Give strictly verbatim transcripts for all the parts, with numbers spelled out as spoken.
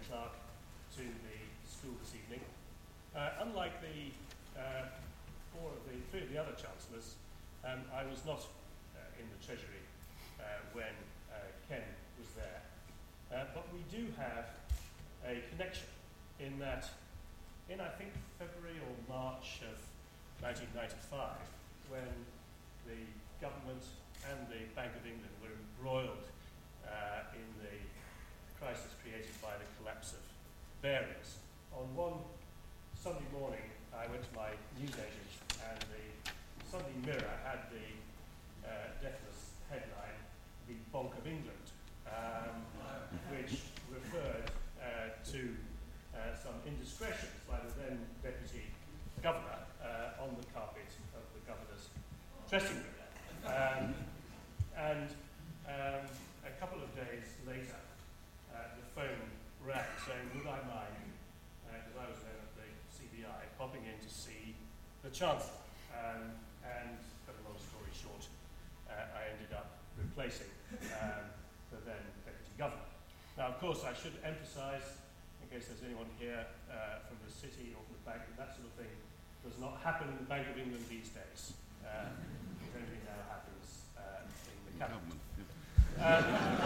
clerk to the school this evening. Uh, unlike the uh, four of the three of the other chancellors, um, I was not uh, in the Treasury uh, when uh, Ken was there. Uh, but we do have a connection in that in, I think, February or March of nineteen ninety-five, when the government and the Bank of England were embroiled uh, in the crisis created by the collapse of Barings. On one Sunday morning, I went to my newsagent, and the Sunday Mirror had the uh, deathless headline, "The Bonk of England," um, which referred uh, to uh, some indiscretions by the then Deputy Governor uh, on the carpet of the Governor's dressing room. Um, and um, a couple of days later, uh, the phone rang saying, would I mind, because uh, I was then at the C B I, popping in to see the Chancellor. Um, and, cut a long story short, uh, I ended up replacing um, the then Deputy Governor. Now, of course, I should emphasise, in case there's anyone here uh, from the city or from the bank, that sort of thing does not happen in the Bank of England these days. Uh, it only now happens uh, in the cabinet. Um,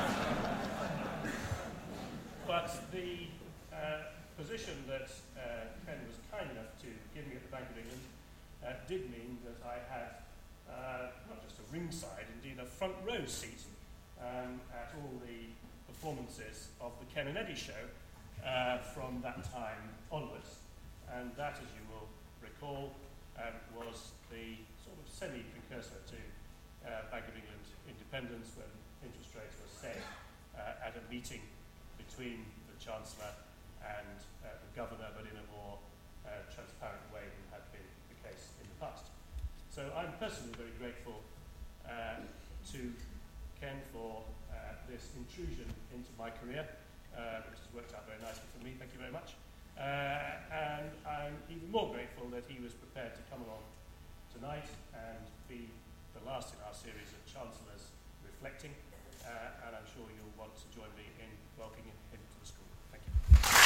but the uh, position that uh, Ken was kind enough to give me at the Bank of England uh, did mean that I had uh, not just a ringside, indeed a front row seat um, at all the performances of the Ken and Eddie show uh, from that time onwards. And that, as you will recall, um, was the sort of semi-precursor to uh, Bank of England independence, when interest rates were set uh, at a meeting between the Chancellor and uh, the Governor, but in a more uh, transparent way than had been the case in the past. So I'm personally very grateful uh, to Ken for uh, this intrusion into my career, uh, which has worked out very nicely for me. Thank you very much. Uh, and I'm even more grateful that he was prepared to come along tonight and be the last in our series of Chancellors Reflecting, uh, and I'm sure you'll want to join me in welcoming him to the school. Thank you.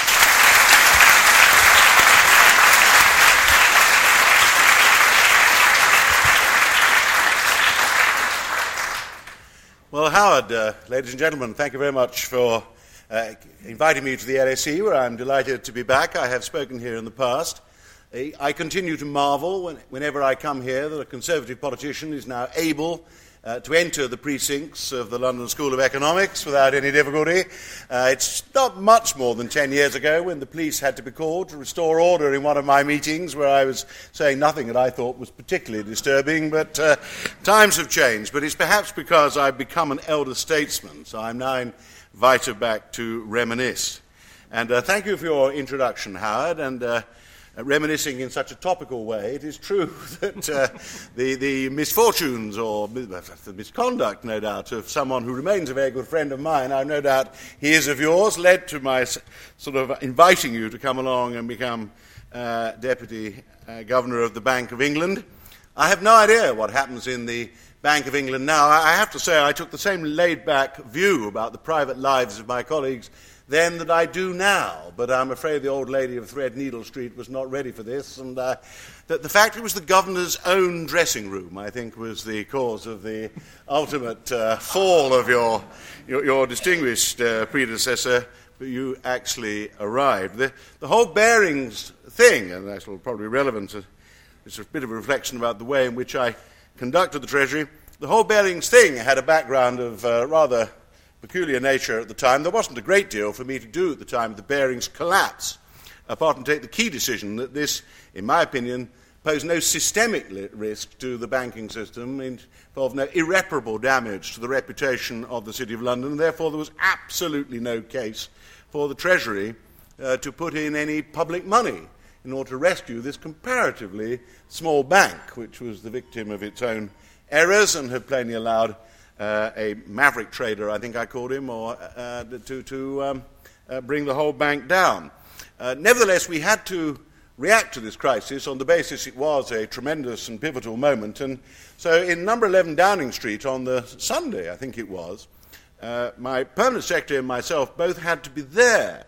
Well, Howard, uh, ladies and gentlemen, thank you very much for Uh, inviting me to the L S E, where I'm delighted to be back. I have spoken here in the past. Uh, I continue to marvel when, whenever I come here that a Conservative politician is now able uh, to enter the precincts of the London School of Economics without any difficulty. Uh, it's not much more than ten years ago when the police had to be called to restore order in one of my meetings, where I was saying nothing that I thought was particularly disturbing, but uh, times have changed. But it's perhaps because I've become an elder statesman, so I'm now in invited back to reminisce. And uh, thank you for your introduction, Howard, and uh, reminiscing in such a topical way. It is true that uh, the, the misfortunes or the misconduct, no doubt, of someone who remains a very good friend of mine, I no doubt he is of yours, led to my sort of inviting you to come along and become uh, Deputy uh, Governor of the Bank of England. I have no idea what happens in the Bank of England now. I have to say I took the same laid-back view about the private lives of my colleagues then that I do now, but I'm afraid the old lady of Threadneedle Street was not ready for this, and uh, the, the fact it was the Governor's own dressing room, I think, was the cause of the ultimate uh, fall of your, your, your distinguished uh, predecessor, but you actually arrived. The, the whole Barings thing, and that's probably relevant, uh, it's a bit of a reflection about the way in which I conducted the Treasury. The whole Barings thing had a background of uh, rather peculiar nature at the time. There wasn't a great deal for me to do at the time of the Barings collapse, apart from take the key decision that this, in my opinion, posed no systemic li- risk to the banking system, involved no irreparable damage to the reputation of the City of London, and therefore there was absolutely no case for the Treasury uh, to put in any public money in order to rescue this comparatively small bank, which was the victim of its own errors and had plainly allowed uh, a maverick trader, I think I called him, or uh, to, to um, uh, bring the whole bank down. Uh, nevertheless, we had to react to this crisis on the basis it was a tremendous and pivotal moment. And so in number eleven Downing Street on the Sunday, I think it was, uh, my permanent secretary and myself both had to be there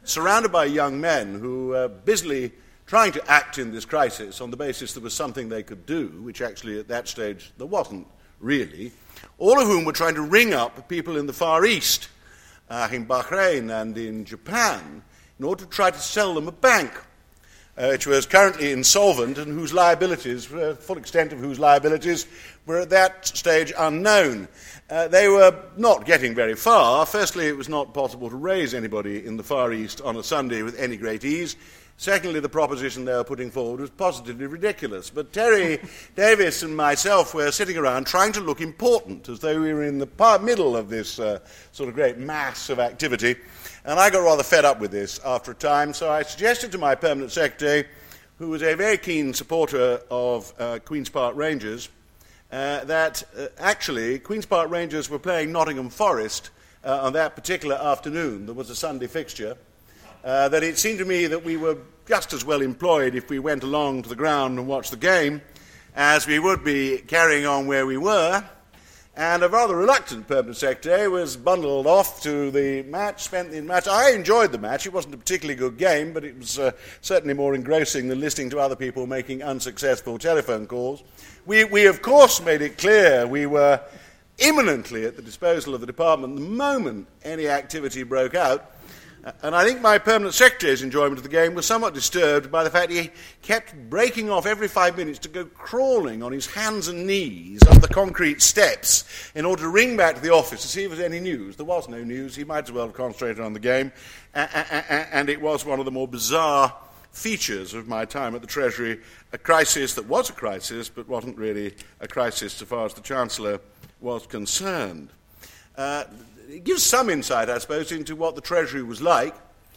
surrounded by young men who were busily trying to act in this crisis on the basis there was something they could do, which actually at that stage there wasn't really, all of whom were trying to ring up people in the Far East, uh, in Bahrain and in Japan, in order to try to sell them a bank, uh, which was currently insolvent and whose liabilities, uh, the full extent of whose liabilities, were at that stage unknown. Uh, they were not getting very far. Firstly, it was not possible to raise anybody in the Far East on a Sunday with any great ease. Secondly, the proposition they were putting forward was positively ridiculous. But Terry Davis and myself were sitting around trying to look important, as though we were in the par- middle of this uh, sort of great mass of activity. And I got rather fed up with this after a time, so I suggested to my permanent secretary, who was a very keen supporter of uh, Queen's Park Rangers, uh, that uh, actually Queen's Park Rangers were playing Nottingham Forest uh, on that particular afternoon. There was a Sunday fixture. Uh, that it seemed to me that we were just as well employed if we went along to the ground and watched the game as we would be carrying on where we were. And a rather reluctant permanent secretary was bundled off to the match, spent the match. I enjoyed the match. It wasn't a particularly good game, but it was uh, certainly more engrossing than listening to other people making unsuccessful telephone calls. We, we, of course, made it clear we were imminently at the disposal of the department the moment any activity broke out. And I think my permanent secretary's enjoyment of the game was somewhat disturbed by the fact he kept breaking off every five minutes to go crawling on his hands and knees up the concrete steps in order to ring back to the office to see if there was any news. There was no news. He might as well have concentrated on the game. And it was one of the more bizarre features of my time at the Treasury, a crisis that was a crisis but wasn't really a crisis so far as the Chancellor was concerned. Uh, It gives some insight, I suppose, into what the Treasury was like.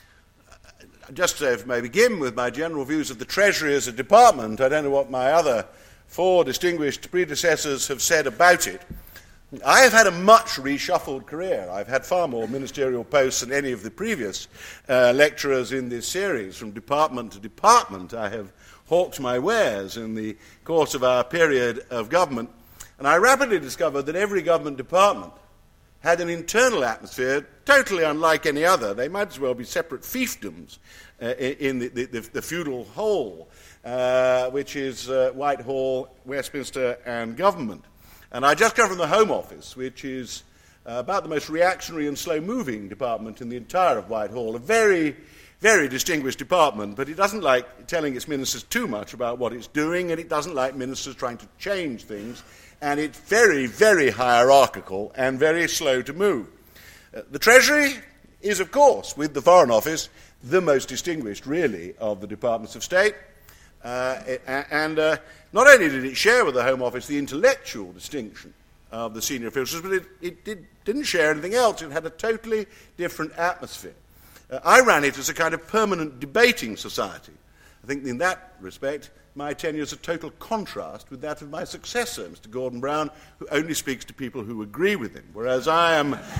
Just to may begin with my general views of the Treasury as a department, I don't know what my other four distinguished predecessors have said about it. I have had a much reshuffled career. I've had far more ministerial posts than any of the previous uh, lecturers in this series. From department to department, I have hawked my wares in the course of our period of government. And I rapidly discovered that every government department had an internal atmosphere totally unlike any other. They might as well be separate fiefdoms uh, in the, the, the feudal whole, uh, which is uh, Whitehall, Westminster, and government. And I just come from the Home Office, which is uh, about the most reactionary and slow-moving department in the entire of Whitehall, a very, very distinguished department, but it doesn't like telling its ministers too much about what it's doing, and it doesn't like ministers trying to change things. And it's very, very hierarchical and very slow to move. Uh, the Treasury is, of course, with the Foreign Office, the most distinguished, really, of the departments of state. Uh, and uh, not only did it share with the Home Office the intellectual distinction of the senior officials, but it, it did, didn't share anything else. It had a totally different atmosphere. Uh, I ran it as a kind of permanent debating society. I think in that respect, my tenure is a total contrast with that of my successor, Mister Gordon Brown, who only speaks to people who agree with him, whereas I am, uh,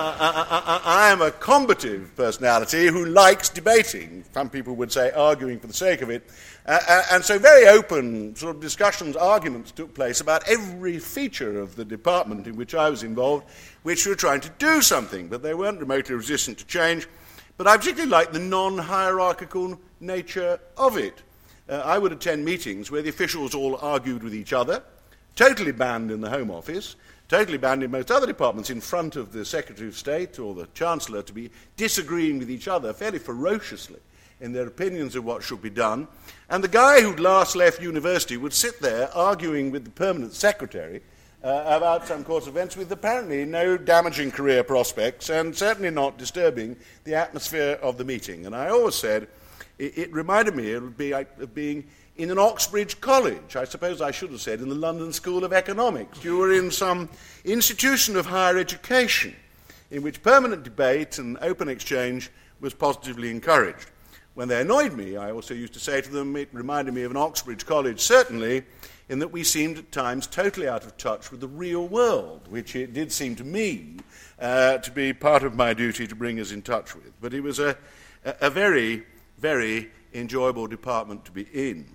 I, I, I am a combative personality who likes debating. Some people would say arguing for the sake of it. Uh, and so very open sort of discussions, arguments took place about every feature of the department in which I was involved, which were trying to do something, but they weren't remotely resistant to change. But I particularly liked the non-hierarchical nature of it. Uh, I would attend meetings where the officials all argued with each other, totally banned in the Home Office, totally banned in most other departments in front of the Secretary of State or the Chancellor to be disagreeing with each other fairly ferociously in their opinions of what should be done. And the guy who'd last left university would sit there arguing with the permanent secretary uh, about some course of events with apparently no damaging career prospects and certainly not disturbing the atmosphere of the meeting. And I always said, It, it reminded me of, be, of being in an Oxbridge college. I suppose I should have said in the London School of Economics. You were in some institution of higher education in which permanent debate and open exchange was positively encouraged. When they annoyed me, I also used to say to them, it reminded me of an Oxbridge college, certainly, in that we seemed at times totally out of touch with the real world, which it did seem to me uh, to be part of my duty to bring us in touch with. But it was a, a, a very... very enjoyable department to be in.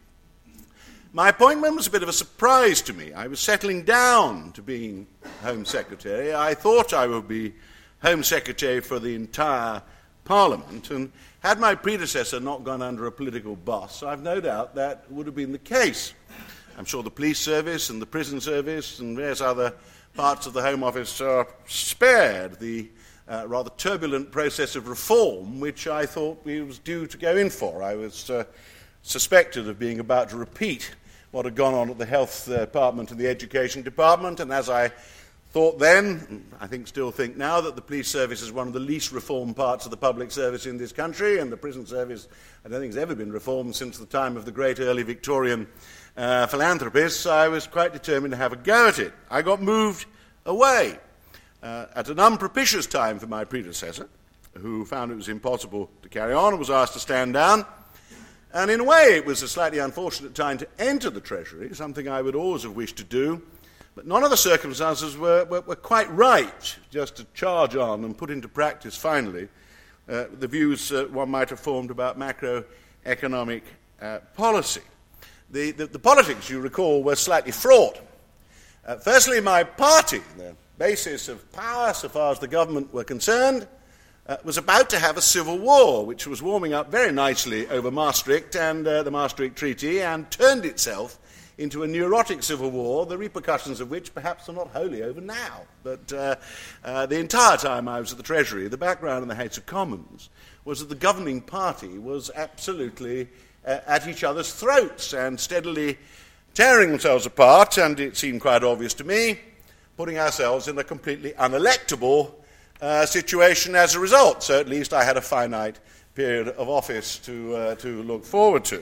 My appointment was a bit of a surprise to me. I was settling down to being Home Secretary. I thought I would be Home Secretary for the entire Parliament, and had my predecessor not gone under a political boss, I've no doubt that would have been the case. I'm sure the police service and the prison service and various other parts of the Home Office are spared the uh, rather turbulent process of reform which I thought we was due to go in for. I was uh, suspected of being about to repeat what had gone on at the Health Department and the Education Department, and as I thought then, I think still think now, that the police service is one of the least reformed parts of the public service in this country, and the prison service, I don't think, has ever been reformed since the time of the great early Victorian uh, philanthropists. I was quite determined to have a go at it. I got moved away uh, at an unpropitious time for my predecessor, who found it was impossible to carry on and was asked to stand down. And in a way, it was a slightly unfortunate time to enter the Treasury, something I would always have wished to do. But none of the circumstances were, were, were quite right, just to charge on and put into practice, finally, uh, the views uh, one might have formed about macroeconomic uh, policy. The, the, the politics, you recall, were slightly fraught. Uh, firstly, my party, the basis of power so far as the government were concerned, uh, was about to have a civil war, which was warming up very nicely over Maastricht and uh, the Maastricht Treaty, and turned itself into a neurotic civil war, the repercussions of which perhaps are not wholly over now. But uh, uh, the entire time I was at the Treasury, the background in the House of Commons was that the governing party was absolutely uh, at each other's throats and steadily tearing themselves apart, and it seemed quite obvious to me, putting ourselves in a completely unelectable uh, situation as a result. So at least I had a finite period of office to, uh, to look forward to.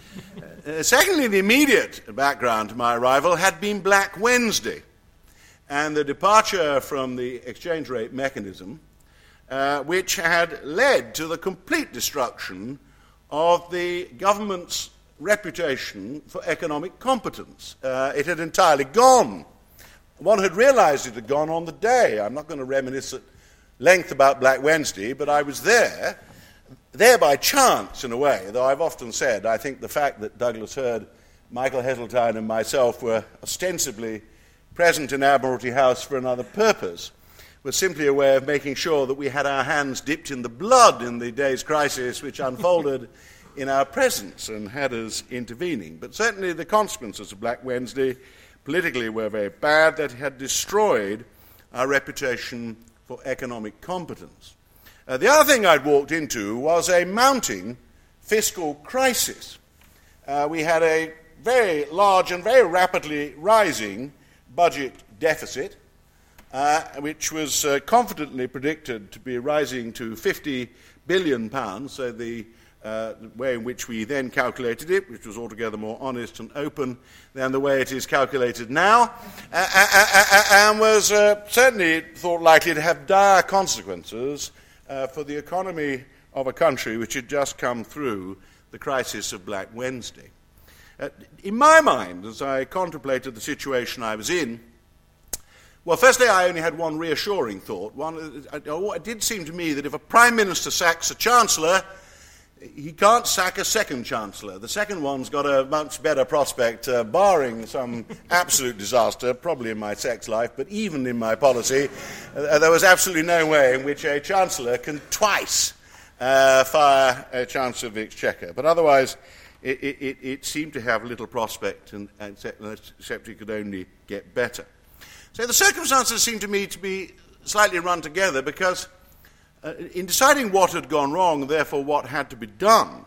Uh, secondly, the immediate background to my arrival had been Black Wednesday and the departure from the exchange rate mechanism, uh, which had led to the complete destruction of the government's reputation for economic competence. Uh, it had entirely gone. One had realized it had gone on the day. I'm not going to reminisce at length about Black Wednesday, but I was there. There by chance, in a way, though I've often said I think the fact that Douglas Hurd, Michael Heseltine and myself were ostensibly present in Admiralty House for another purpose was simply a way of making sure that we had our hands dipped in the blood in the day's crisis which unfolded in our presence and had us intervening. But certainly the consequences of Black Wednesday politically were very bad. That had destroyed our reputation for economic competence. Uh, the other thing I'd walked into was a mounting fiscal crisis. Uh, we had a very large and very rapidly rising budget deficit, uh, which was uh, confidently predicted to be rising to fifty billion pounds, so the uh, way in which we then calculated it, which was altogether more honest and open than the way it is calculated now, uh, uh, uh, uh, and was uh, certainly thought likely to have dire consequences Uh, for the economy of a country which had just come through the crisis of Black Wednesday. Uh, in my mind, as I contemplated the situation I was in, well, firstly, I only had one reassuring thought. One, uh, it did seem to me that if a Prime Minister sacks a Chancellor, he can't sack a second Chancellor. The second one's got a much better prospect, uh, barring some absolute disaster, probably in my sex life, but even in my policy, uh, there was absolutely no way in which a Chancellor can twice uh, fire a Chancellor of the Exchequer. But otherwise, it, it, it seemed to have little prospect, and, and except it could only get better. So the circumstances seem to me to be slightly run together, because Uh, in deciding what had gone wrong, and therefore what had to be done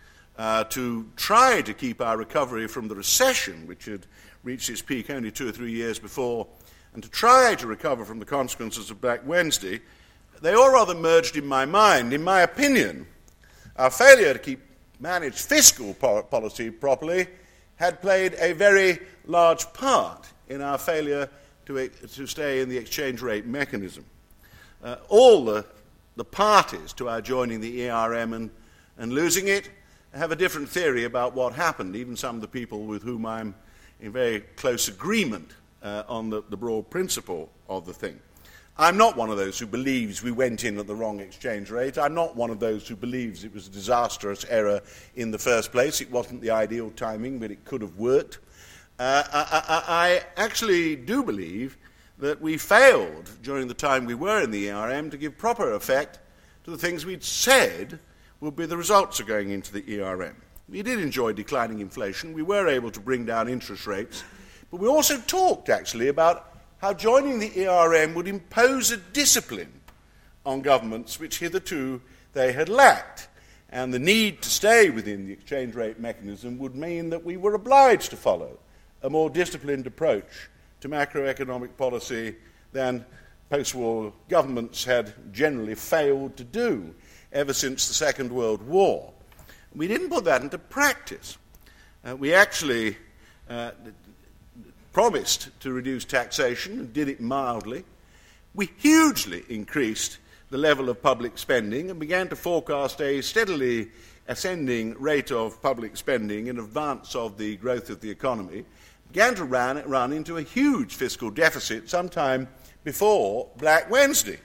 uh, to try to keep our recovery from the recession, which had reached its peak only two or three years before, and to try to recover from the consequences of Black Wednesday, they all rather merged in my mind. In my opinion, our failure to keep manage fiscal po- policy properly had played a very large part in our failure to, to stay in the exchange rate mechanism. Uh, all the The parties to our joining the E R M and, and losing it have a different theory about what happened, even some of the people with whom I'm in very close agreement uh, on the, the broad principle of the thing. I'm not one of those who believes we went in at the wrong exchange rate. I'm not one of those who believes it was a disastrous error in the first place. It wasn't the ideal timing, but it could have worked. Uh, I, I, I actually do believe that we failed during the time we were in the E R M to give proper effect to the things we'd said would be the results of going into the E R M. We did enjoy declining inflation. We were able to bring down interest rates. But we also talked, actually, about how joining the E R M would impose a discipline on governments which hitherto they had lacked. And the need to stay within the exchange rate mechanism would mean that we were obliged to follow a more disciplined approach to macroeconomic policy than post-war governments had generally failed to do ever since the Second World War. We didn't put that into practice. Uh, we actually uh, promised to reduce taxation and did it mildly. We hugely increased the level of public spending and began to forecast a steadily ascending rate of public spending in advance of the growth of the economy, began to run, run into a huge fiscal deficit sometime before Black Wednesday.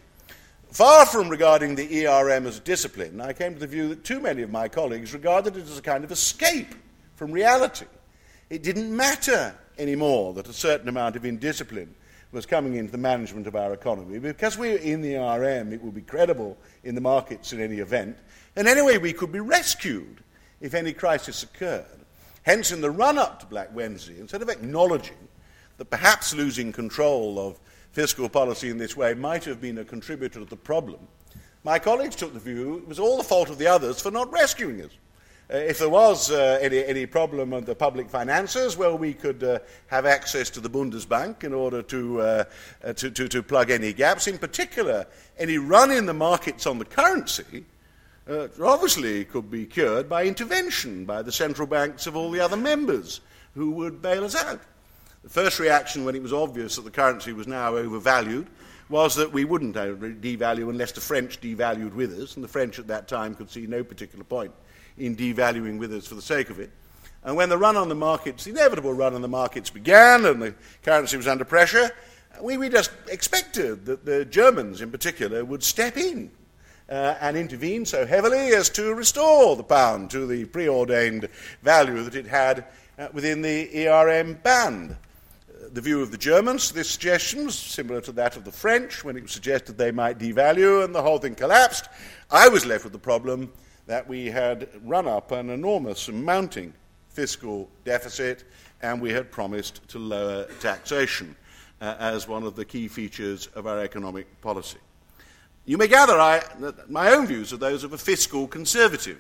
Far from regarding the E R M as a discipline, I came to the view that too many of my colleagues regarded it as a kind of escape from reality. It didn't matter anymore that a certain amount of indiscipline was coming into the management of our economy. Because we were in the E R M, it would be credible in the markets in any event, and anyway we could be rescued if any crisis occurred. Hence, in the run-up to Black Wednesday, instead of acknowledging that perhaps losing control of fiscal policy in this way might have been a contributor to the problem, my colleagues took the view it was all the fault of the others for not rescuing us. Uh, if there was uh, any, any problem with the public finances, well, we could uh, have access to the Bundesbank in order to, uh, uh, to, to, to plug any gaps. In particular, any run in the markets on the currency uh, obviously could be cured by intervention by the central banks of all the other members who would bail us out. The first reaction when it was obvious that the currency was now overvalued was that we wouldn't devalue unless the French devalued with us, and the French at that time could see no particular point in devaluing with us for the sake of it. And when the run on the markets, the inevitable run on the markets began and the currency was under pressure, we, we just expected that the Germans in particular would step in uh, and intervene so heavily as to restore the pound to the preordained value that it had uh, within the E R M band. The view of the Germans, this suggestion was similar to that of the French when it was suggested they might devalue and the whole thing collapsed. I was left with the problem that we had run up an enormous and mounting fiscal deficit and we had promised to lower taxation uh, as one of the key features of our economic policy. You may gather I, that my own views are those of a fiscal conservative.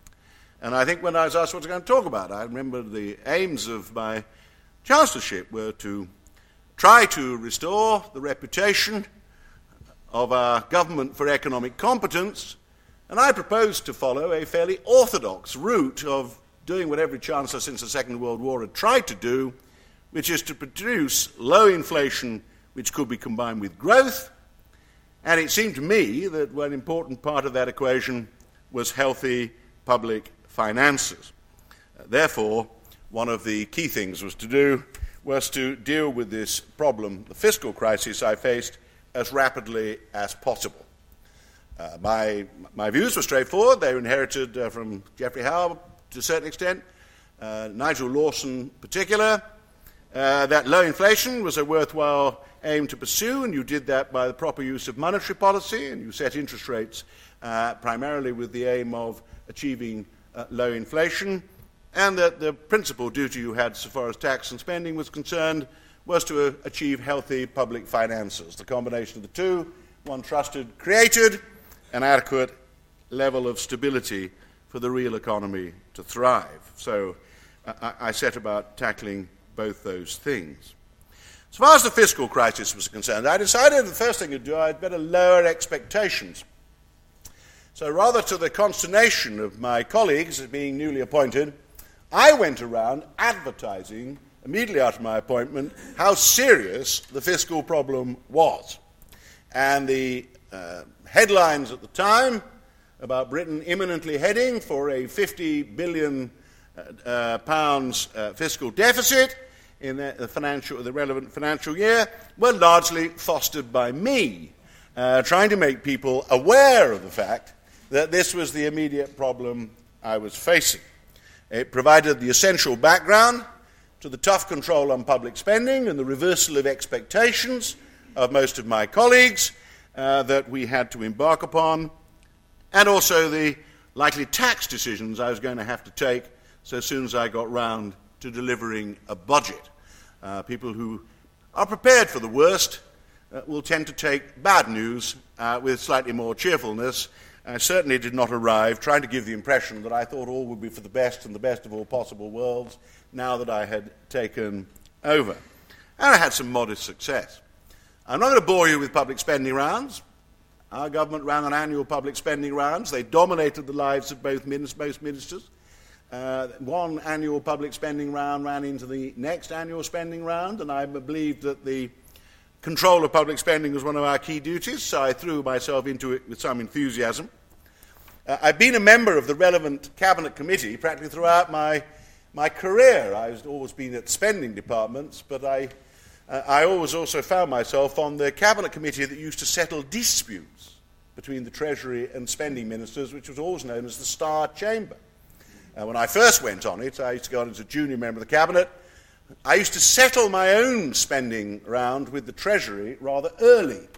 And I think when I was asked what I was going to talk about, I remember the aims of my chancellorship were to try to restore the reputation of our government for economic competence, and I proposed to follow a fairly orthodox route of doing what every chancellor since the Second World War had tried to do, which is to produce low inflation which could be combined with growth, and it seemed to me that one important part of that equation was healthy public finances. Uh, therefore, one of the key things was to do was to deal with this problem, the fiscal crisis I faced, as rapidly as possible. Uh, my, my views were straightforward. They were inherited uh, from Geoffrey Howe to a certain extent, uh, Nigel Lawson in particular, uh, that low inflation was a worthwhile aim to pursue, and you did that by the proper use of monetary policy, and you set interest rates uh, primarily with the aim of achieving uh, low inflation, and that the principal duty you had so far as tax and spending was concerned was to uh, achieve healthy public finances. The combination of the two, one trusted, created an adequate level of stability for the real economy to thrive. So uh, I set about tackling both those things. As far as the fiscal crisis was concerned, I decided the first thing to do, I'd better lower expectations. So rather to the consternation of my colleagues being newly appointed, I went around advertising, immediately after my appointment, how serious the fiscal problem was. And the uh, headlines at the time about Britain imminently heading for a fifty billion uh, uh, pounds uh, fiscal deficit in the, the, financial, the relevant financial year were largely fostered by me, uh, trying to make people aware of the fact that this was the immediate problem I was facing. It provided the essential background to the tough control on public spending and the reversal of expectations of most of my colleagues uh, that we had to embark upon. and also the likely tax decisions I was going to have to take so soon as I got round to delivering a budget. Uh, people who are prepared for the worst uh, will tend to take bad news uh, with slightly more cheerfulness. I certainly did not arrive trying to give the impression that I thought all would be for the best and the best of all possible worlds now that I had taken over. And I had some modest success. I'm not going to bore you with public spending rounds. Our government ran on annual public spending rounds. They dominated the lives of both minis- most ministers. Uh, one annual public spending round ran into the next annual spending round, and I believed that the control of public spending was one of our key duties, so I threw myself into it with some enthusiasm. Uh, I've been a member of the relevant cabinet committee practically throughout my, my career. I've always been at spending departments, but I, uh, I always also found myself on the cabinet committee that used to settle disputes between the Treasury and spending ministers, which was always known as the Star Chamber. Uh, when I first went on it, I used to go on as a junior member of the cabinet. I used to settle my own spending round with the Treasury rather early.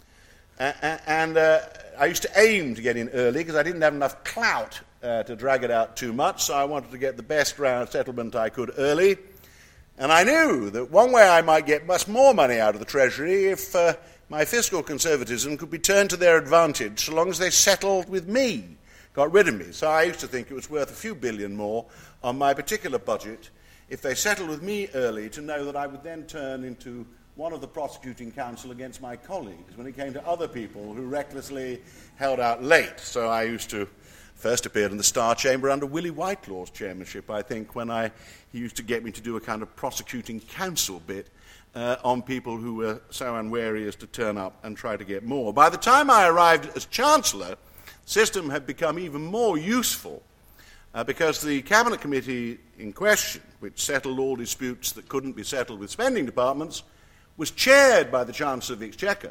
Uh, and uh, I used to aim to get in early because I didn't have enough clout uh, to drag it out too much, so I wanted to get the best round settlement I could early. And I knew that one way I might get much more money out of the Treasury if uh, my fiscal conservatism could be turned to their advantage so long as they settled with me, got rid of me. So I used to think it was worth a few billion more on my particular budget if they settled with me early, to know that I would then turn into one of the prosecuting counsel against my colleagues when it came to other people who recklessly held out late. So I used to first appeared in the Star Chamber under Willie Whitelaw's chairmanship, I think, when I, he used to get me to do a kind of prosecuting counsel bit uh, on people who were so unwary as to turn up and try to get more. By the time I arrived as Chancellor, the system had become even more useful uh, because the Cabinet Committee in question, which settled all disputes that couldn't be settled with spending departments, was chaired by the Chancellor of the Exchequer,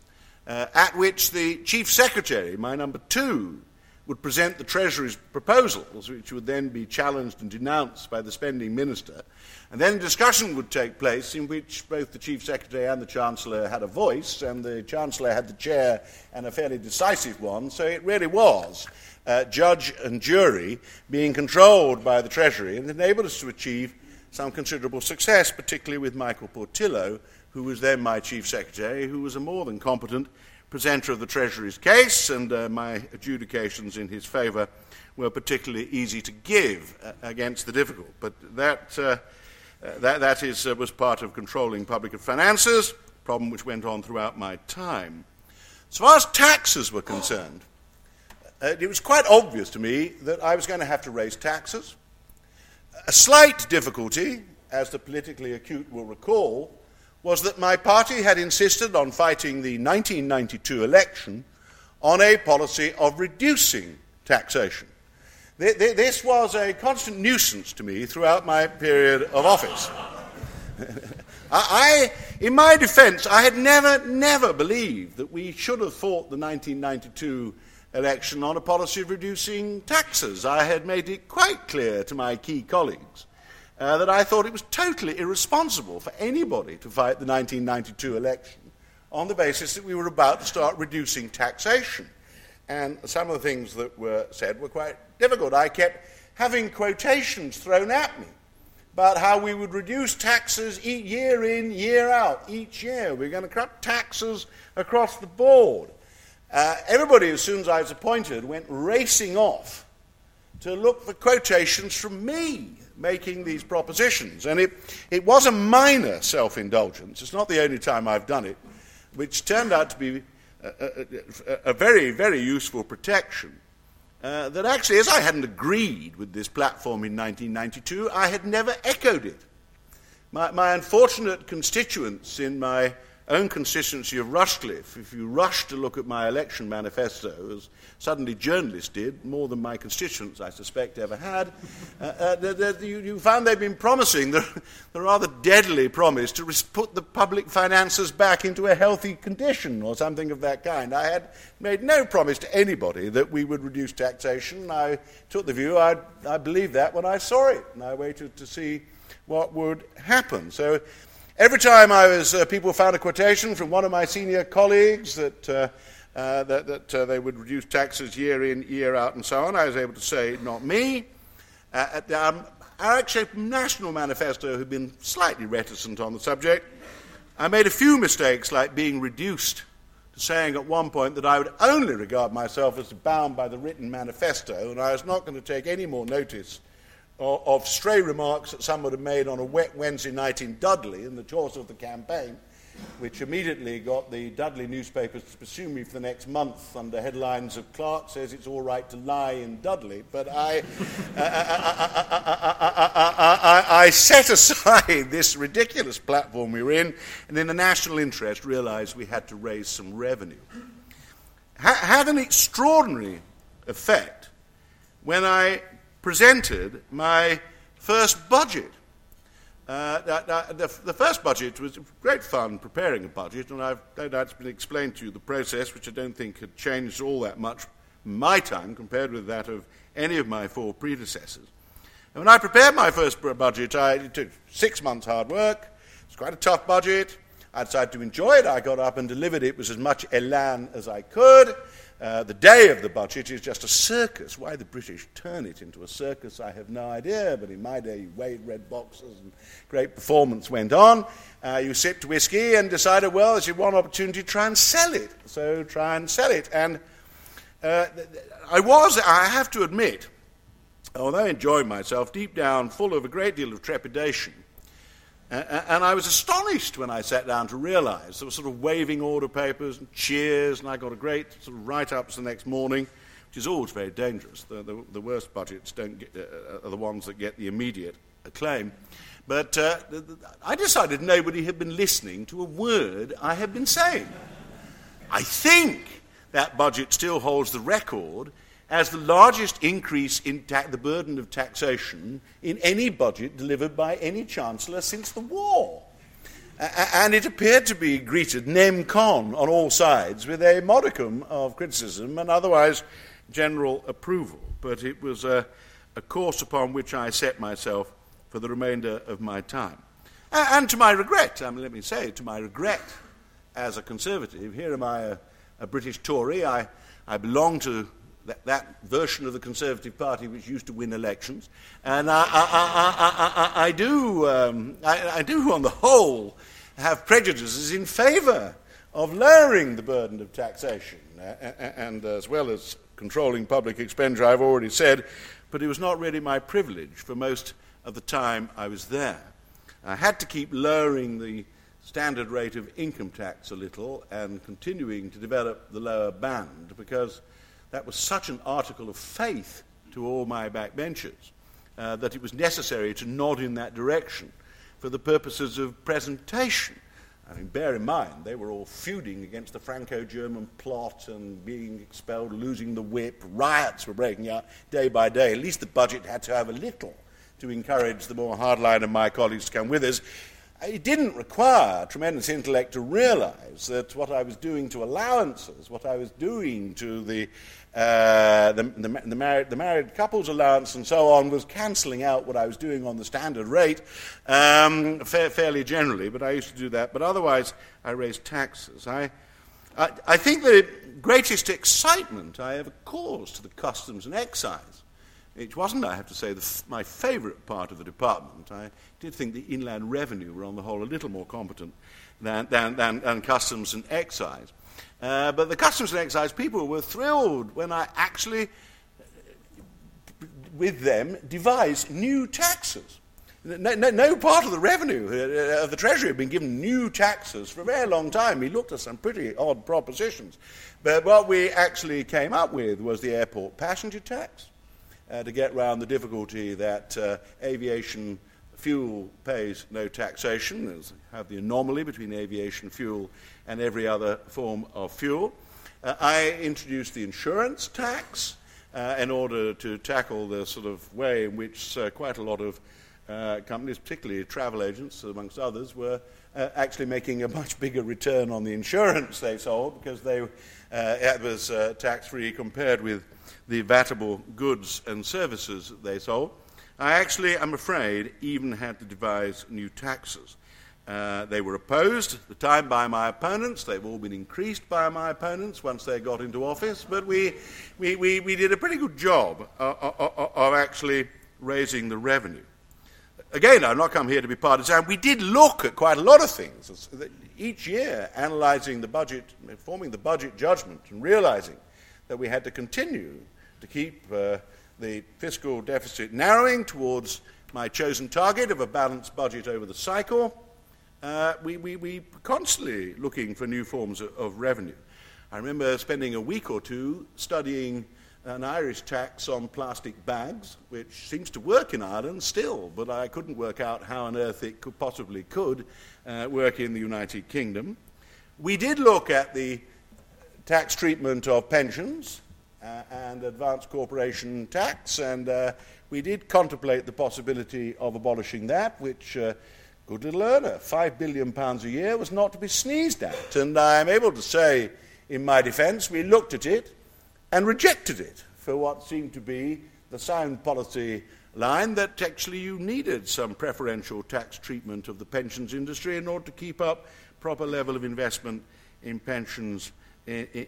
uh, at which the Chief Secretary, my number two, would present the Treasury's proposals, which would then be challenged and denounced by the spending minister. And then a discussion would take place in which both the Chief Secretary and the Chancellor had a voice, and the Chancellor had the chair, and a fairly decisive one. So it really was uh, judge and jury being controlled by the Treasury, and enabled us to achieve some considerable success, particularly with Michael Portillo, who was then my Chief Secretary, who was a more than competent presenter of the Treasury's case, and uh, my adjudications in his favour were particularly easy to give uh, against the difficult. But that, uh, uh, that, that is, uh, was part of controlling public finances, a problem which went on throughout my time. As far as taxes were concerned, uh, it was quite obvious to me that I was going to have to raise taxes. A slight difficulty, as the politically acute will recall, was that my party had insisted on fighting the nineteen ninety-two election on a policy of reducing taxation. This was a constant nuisance to me throughout my period of office. I, in my defence, I had never, never believed that we should have fought the nineteen ninety-two election on a policy of reducing taxes. I had made it quite clear to my key colleagues Uh, that I thought it was totally irresponsible for anybody to fight the nineteen ninety-two election on the basis that we were about to start reducing taxation. And some of the things that were said were quite difficult. I kept having quotations thrown at me about how we would reduce taxes year in, year out, each year. We're going to cut taxes across the board. Uh, everybody, as soon as I was appointed, went racing off to look for quotations from me making these propositions. And it, it was a minor self-indulgence. It's not the only time I've done it, which turned out to be a, a, a very, very useful protection. Uh, that actually, as I hadn't agreed with this platform in nineteen ninety-two, I had never echoed it. My, my unfortunate constituents in my own constituency of Rushcliffe, if you rushed to look at my election manifesto, as suddenly journalists did, more than my constituents, I suspect, ever had, uh, uh, the, the, you, you found they'd been promising the, the rather deadly promise to put the public finances back into a healthy condition or something of that kind. I had made no promise to anybody that we would reduce taxation. I took the view I, I believed that when I saw it, and I waited to see what would happen. So every time I was, uh, people found a quotation from one of my senior colleagues that uh, uh, that, that uh, they would reduce taxes year in, year out, and so on. I was able to say, not me. Uh, um, our actual national manifesto had been slightly reticent on the subject. I made a few mistakes, like being reduced to saying at one point that I would only regard myself as bound by the written manifesto, and I was not going to take any more notice of, of stray remarks that someone had made on a wet Wednesday night in Dudley in the course of the campaign, which immediately got the Dudley newspapers to pursue me for the next month under headlines of "Clark says it's all right to lie in Dudley." But I, I, I, I, I, I set aside this ridiculous platform we were in, and in the national interest realized we had to raise some revenue. Ha- had an extraordinary effect when I presented my first budget. Uh, that, that, the, the first budget was great fun preparing a budget, and I've no doubt it's been explained to you the process, which I don't think had changed all that much in my time compared with that of any of my four predecessors. And when I prepared my first budget, I, it took six months hard work. It was quite a tough budget. I decided to enjoy it. I got up and delivered it with as much elan as I could. Uh, the day of the budget is just a circus. Why the British turn it into a circus, I have no idea, but in my day you waved red boxes and great performance went on. Uh, you sipped whiskey and decided, well, there's one opportunity to try and sell it, so try and sell it. And uh, I was, I have to admit, although I enjoyed myself, deep down full of a great deal of trepidation. Uh, and I was astonished when I sat down to realize there were sort of waving order papers and cheers, and I got a great sort of write-ups the next morning, which is always very dangerous. The, the, the worst budgets don't get, uh, are the ones that get the immediate acclaim. But uh, the, the, I decided nobody had been listening to a word I had been saying. I think that budget still holds the record as the largest increase in ta- the burden of taxation in any budget delivered by any chancellor since the war. A- and it appeared to be greeted nem con on all sides with a modicum of criticism and otherwise general approval. But it was a, a course upon which I set myself for the remainder of my time. A- and to my regret, I mean, let me say, to my regret as a Conservative, here am I, a, a British Tory, I, I belong to That, that version of the Conservative Party which used to win elections, and I, I, I, I, I, I do, um, I, I do, on the whole, have prejudices in favour of lowering the burden of taxation, uh, and as well as controlling public expenditure. I've already said, but it was not really my privilege for most of the time I was there. I had to keep lowering the standard rate of income tax a little and continuing to develop the lower band because that was such an article of faith to all my backbenchers uh, that it was necessary to nod in that direction for the purposes of presentation. I mean, bear in mind, they were all feuding against the Franco-German plot and being expelled, losing the whip. Riots were breaking out day by day. At least the budget had to have a little to encourage the more hardline of my colleagues to come with us. It didn't require tremendous intellect to realize that what I was doing to allowances, what I was doing to the uh, the, the, the, married, the married couples allowance and so on, was cancelling out what I was doing on the standard rate um, fa- fairly generally, but I used to do that. But otherwise, I raised taxes. I, I, I think the greatest excitement I ever caused to the customs and excise, it wasn't, I have to say, the f- my favourite part of the department. I did think the Inland Revenue were, on the whole, a little more competent than, than, than, than customs and excise. Uh, but the customs and excise people were thrilled when I actually, with them, devised new taxes. No, no, no part of the revenue uh, of the Treasury had been given new taxes for a very long time. We looked at some pretty odd propositions. But what we actually came up with was the airport passenger tax, Uh, to get round the difficulty that uh, aviation fuel pays no taxation. There's have the anomaly between aviation fuel and every other form of fuel. Uh, I introduced the insurance tax uh, in order to tackle the sort of way in which uh, quite a lot of uh, companies, particularly travel agents amongst others, were uh, actually making a much bigger return on the insurance they sold because they, uh, it was uh, tax-free compared with the vatable goods and services they sold. I actually, I'm afraid, even had to devise new taxes. Uh, they were opposed at the time by my opponents. They've all been increased by my opponents once they got into office. But we, we, we, we did a pretty good job of, of, of actually raising the revenue. Again, I've not come here to be partisan. We did look at quite a lot of things each year, analysing the budget, forming the budget judgment, and realising that we had to continue to keep uh, the fiscal deficit narrowing towards my chosen target of a balanced budget over the cycle. Uh, we, we, we were constantly looking for new forms of, of revenue. I remember spending a week or two studying an Irish tax on plastic bags, which seems to work in Ireland still, but I couldn't work out how on earth it could possibly could uh, work in the United Kingdom. We did look at the tax treatment of pensions uh, and advanced corporation tax, and uh, we did contemplate the possibility of abolishing that, which... Uh, Good little earner, five billion pounds a year was not to be sneezed at. And I'm able to say, in my defence, we looked at it and rejected it for what seemed to be the sound policy line that actually you needed some preferential tax treatment of the pensions industry in order to keep up proper level of investment in pensions in, in,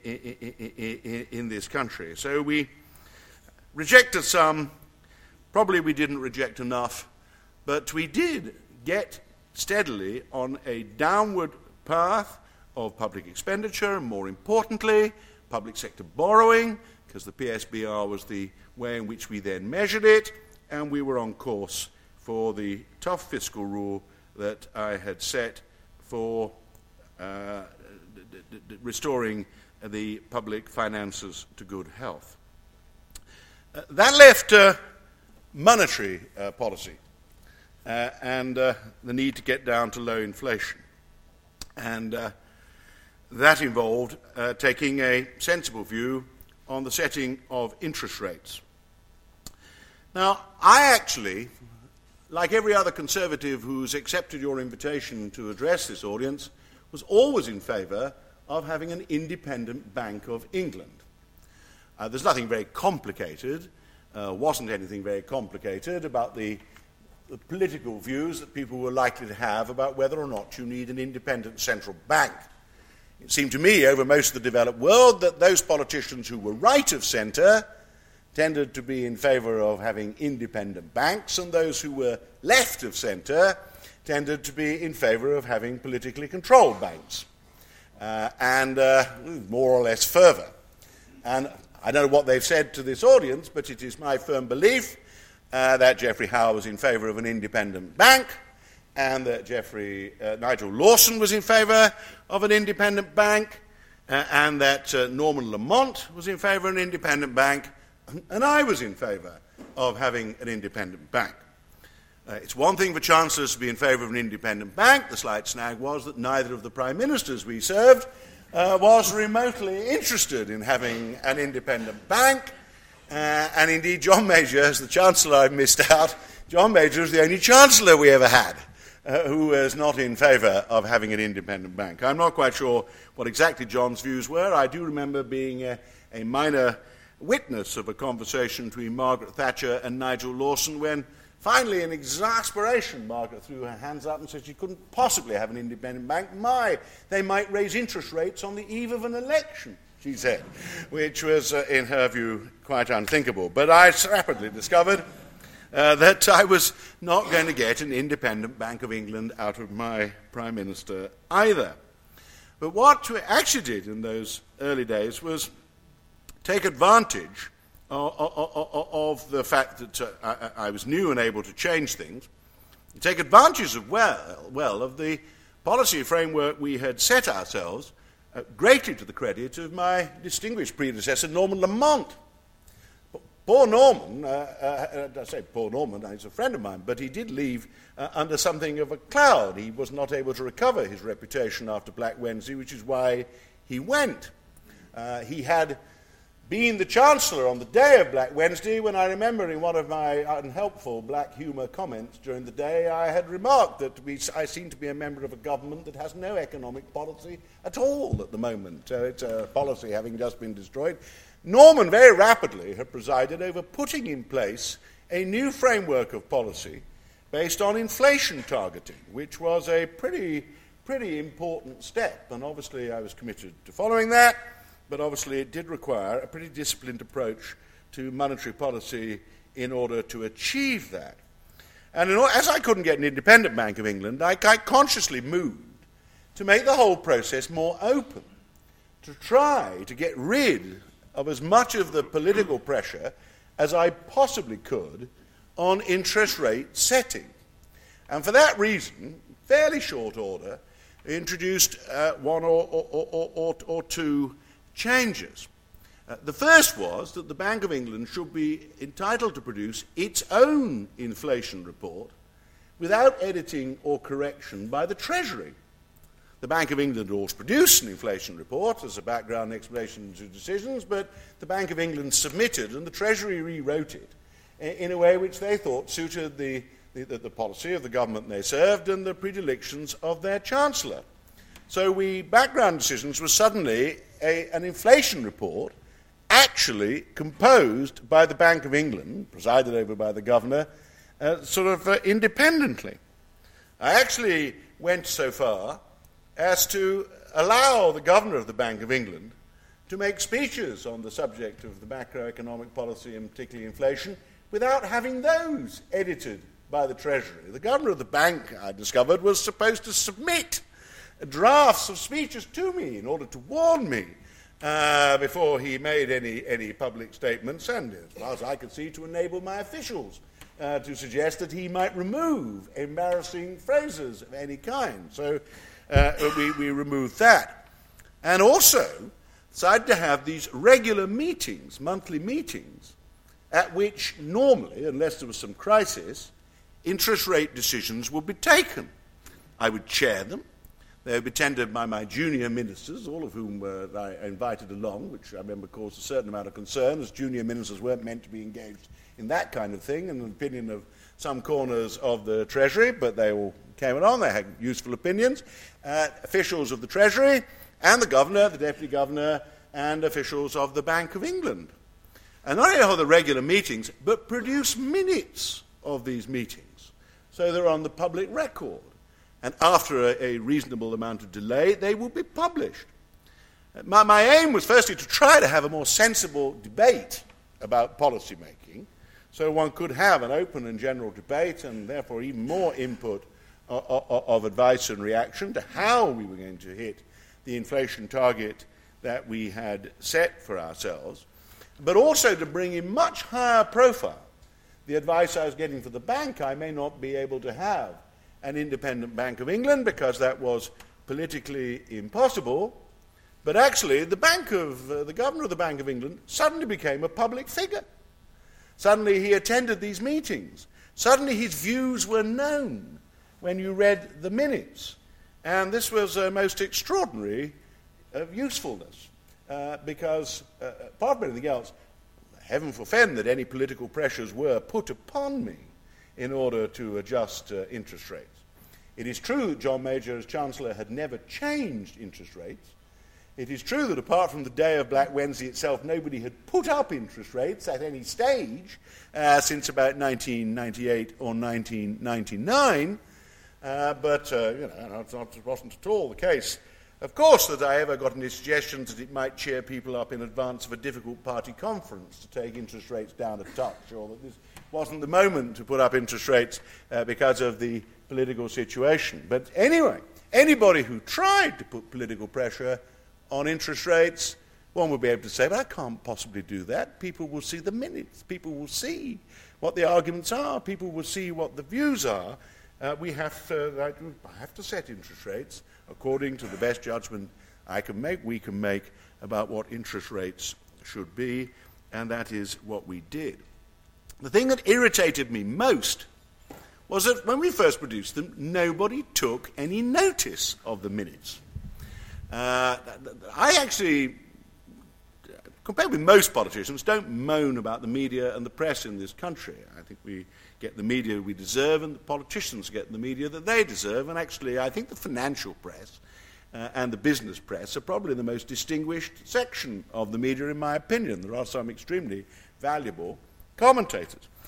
in, in this country. So we rejected some, probably we didn't reject enough, but we did get steadily on a downward path of public expenditure, and more importantly, public sector borrowing, because the P S B R was the way in which we then measured it, and we were on course for the tough fiscal rule that I had set for uh, d- d- d- restoring the public finances to good health. Uh, that left uh, monetary uh, policy. Uh, and uh, the need to get down to low inflation. And uh, that involved uh, taking a sensible view on the setting of interest rates. Now, I actually, like every other Conservative who's accepted your invitation to address this audience, was always in favour of having an independent Bank of England. Uh, there's nothing very complicated, uh, wasn't anything very complicated about the the political views that people were likely to have about whether or not you need an independent central bank. It seemed to me, over most of the developed world, that those politicians who were right of centre tended to be in favour of having independent banks, and those who were left of centre tended to be in favour of having politically controlled banks, uh, and uh, more or less fervour. And I don't know what they've said to this audience, but it is my firm belief Uh, that Geoffrey Howe was in favour of an independent bank, and that Geoffrey, uh, Nigel Lawson was in favour of an independent bank, uh, and that uh, Norman Lamont was in favour of an independent bank, and I was in favour of having an independent bank. Uh, it's one thing for chancellors to be in favour of an independent bank. The slight snag was that neither of the prime ministers we served uh, was remotely interested in having an independent bank. Uh, and indeed, John Major, as the Chancellor I've missed out, John Major was the only Chancellor we ever had uh, who was not in favour of having an independent bank. I'm not quite sure what exactly John's views were. I do remember being a, a minor witness of a conversation between Margaret Thatcher and Nigel Lawson when, finally, in exasperation, Margaret threw her hands up and said she couldn't possibly have an independent bank. My, they might raise interest rates on the eve of an election, she said, which was, uh, in her view, quite unthinkable. But I rapidly discovered uh, that I was not going to get an independent Bank of England out of my Prime Minister either. But what we actually did in those early days was take advantage of, of, of the fact that uh, I, I was new and able to change things, and take advantage of, well, well, of the policy framework we had set ourselves, Uh, greatly to the credit of my distinguished predecessor, Norman Lamont. Poor Norman, uh, uh, I say poor Norman, he's a friend of mine, but he did leave uh, under something of a cloud. He was not able to recover his reputation after Black Wednesday, which is why he went. Uh, he had been the Chancellor on the day of Black Wednesday, when I remember in one of my unhelpful black humour comments during the day, I had remarked that we, I seem to be a member of a government that has no economic policy at all at the moment. Uh, it's a policy having just been destroyed. Norman very rapidly had presided over putting in place a new framework of policy based on inflation targeting, which was a pretty, pretty important step. And obviously I was committed to following that, but obviously it did require a pretty disciplined approach to monetary policy in order to achieve that. And in, as I couldn't get an independent Bank of England, I quite consciously moved to make the whole process more open, to try to get rid of as much of the political pressure as I possibly could on interest rate setting. And for that reason, fairly short order, introduced uh, one or, or, or, or, or two changes. Uh, the first was that the Bank of England should be entitled to produce its own inflation report without editing or correction by the Treasury. The Bank of England always produced an inflation report as a background explanation to decisions, but the Bank of England submitted and the Treasury rewrote it in a way which they thought suited the, the, the policy of the government they served and the predilections of their Chancellor. So we, background decisions was suddenly a, an inflation report actually composed by the Bank of England, presided over by the Governor, uh, sort of uh, independently. I actually went so far as to allow the Governor of the Bank of England to make speeches on the subject of the macroeconomic policy and particularly inflation without having those edited by the Treasury. The Governor of the Bank, I discovered, was supposed to submit drafts of speeches to me in order to warn me Uh, before he made any, any public statements, and as far as I could see, to enable my officials uh, to suggest that he might remove embarrassing phrases of any kind. So uh, we, we removed that. And also decided to have these regular meetings, monthly meetings, at which normally, unless there was some crisis, interest rate decisions would be taken. I would chair them. They would be tended by my junior ministers, all of whom uh, I invited along, which I remember caused a certain amount of concern, as junior ministers weren't meant to be engaged in that kind of thing, in the opinion of some corners of the Treasury, but they all came along, they had useful opinions. Uh, officials of the Treasury, and the Governor, the Deputy Governor, and officials of the Bank of England. And not only hold the regular meetings, but produce minutes of these meetings, so they're on the public record. And after a, a reasonable amount of delay, they will be published. My, my aim was firstly to try to have a more sensible debate about policy making, so one could have an open and general debate and therefore even more input of, of, of advice and reaction to how we were going to hit the inflation target that we had set for ourselves, but also to bring in much higher profile the advice I was getting for the bank. I may not be able to have an independent Bank of England because that was politically impossible, but actually the Bank of uh, the Governor of the Bank of England suddenly became a public figure. Suddenly he attended these meetings. Suddenly his views were known when you read the minutes, and this was a most extraordinary of usefulness uh, because, uh, apart from anything else, heaven forfend that any political pressures were put upon me in order to adjust uh, interest rates. It is true that John Major, as Chancellor, had never changed interest rates. It is true that apart from the day of Black Wednesday itself, nobody had put up interest rates at any stage uh, since about nineteen ninety-eight or nineteen ninety-nine, uh, but uh, you know, it wasn't at all the case, of course, that I ever got any suggestions that it might cheer people up in advance of a difficult party conference to take interest rates down a touch, or that this wasn't the moment to put up interest rates uh, because of the political situation. But anyway, anybody who tried to put political pressure on interest rates, one would be able to say, but I can't possibly do that. People will see the minutes. People will see what the arguments are. People will see what the views are. Uh, we have to, I have to set interest rates according to the best judgment I can make, we can make about what interest rates should be, and that is what we did. The thing that irritated me most was that when we first produced them, nobody took any notice of the minutes. Uh, I actually, compared with most politicians, don't moan about the media and the press in this country. I think we get the media we deserve, and the politicians get the media that they deserve, and actually I think the financial press uh, and the business press are probably the most distinguished section of the media, in my opinion. There are some extremely valuable commentators.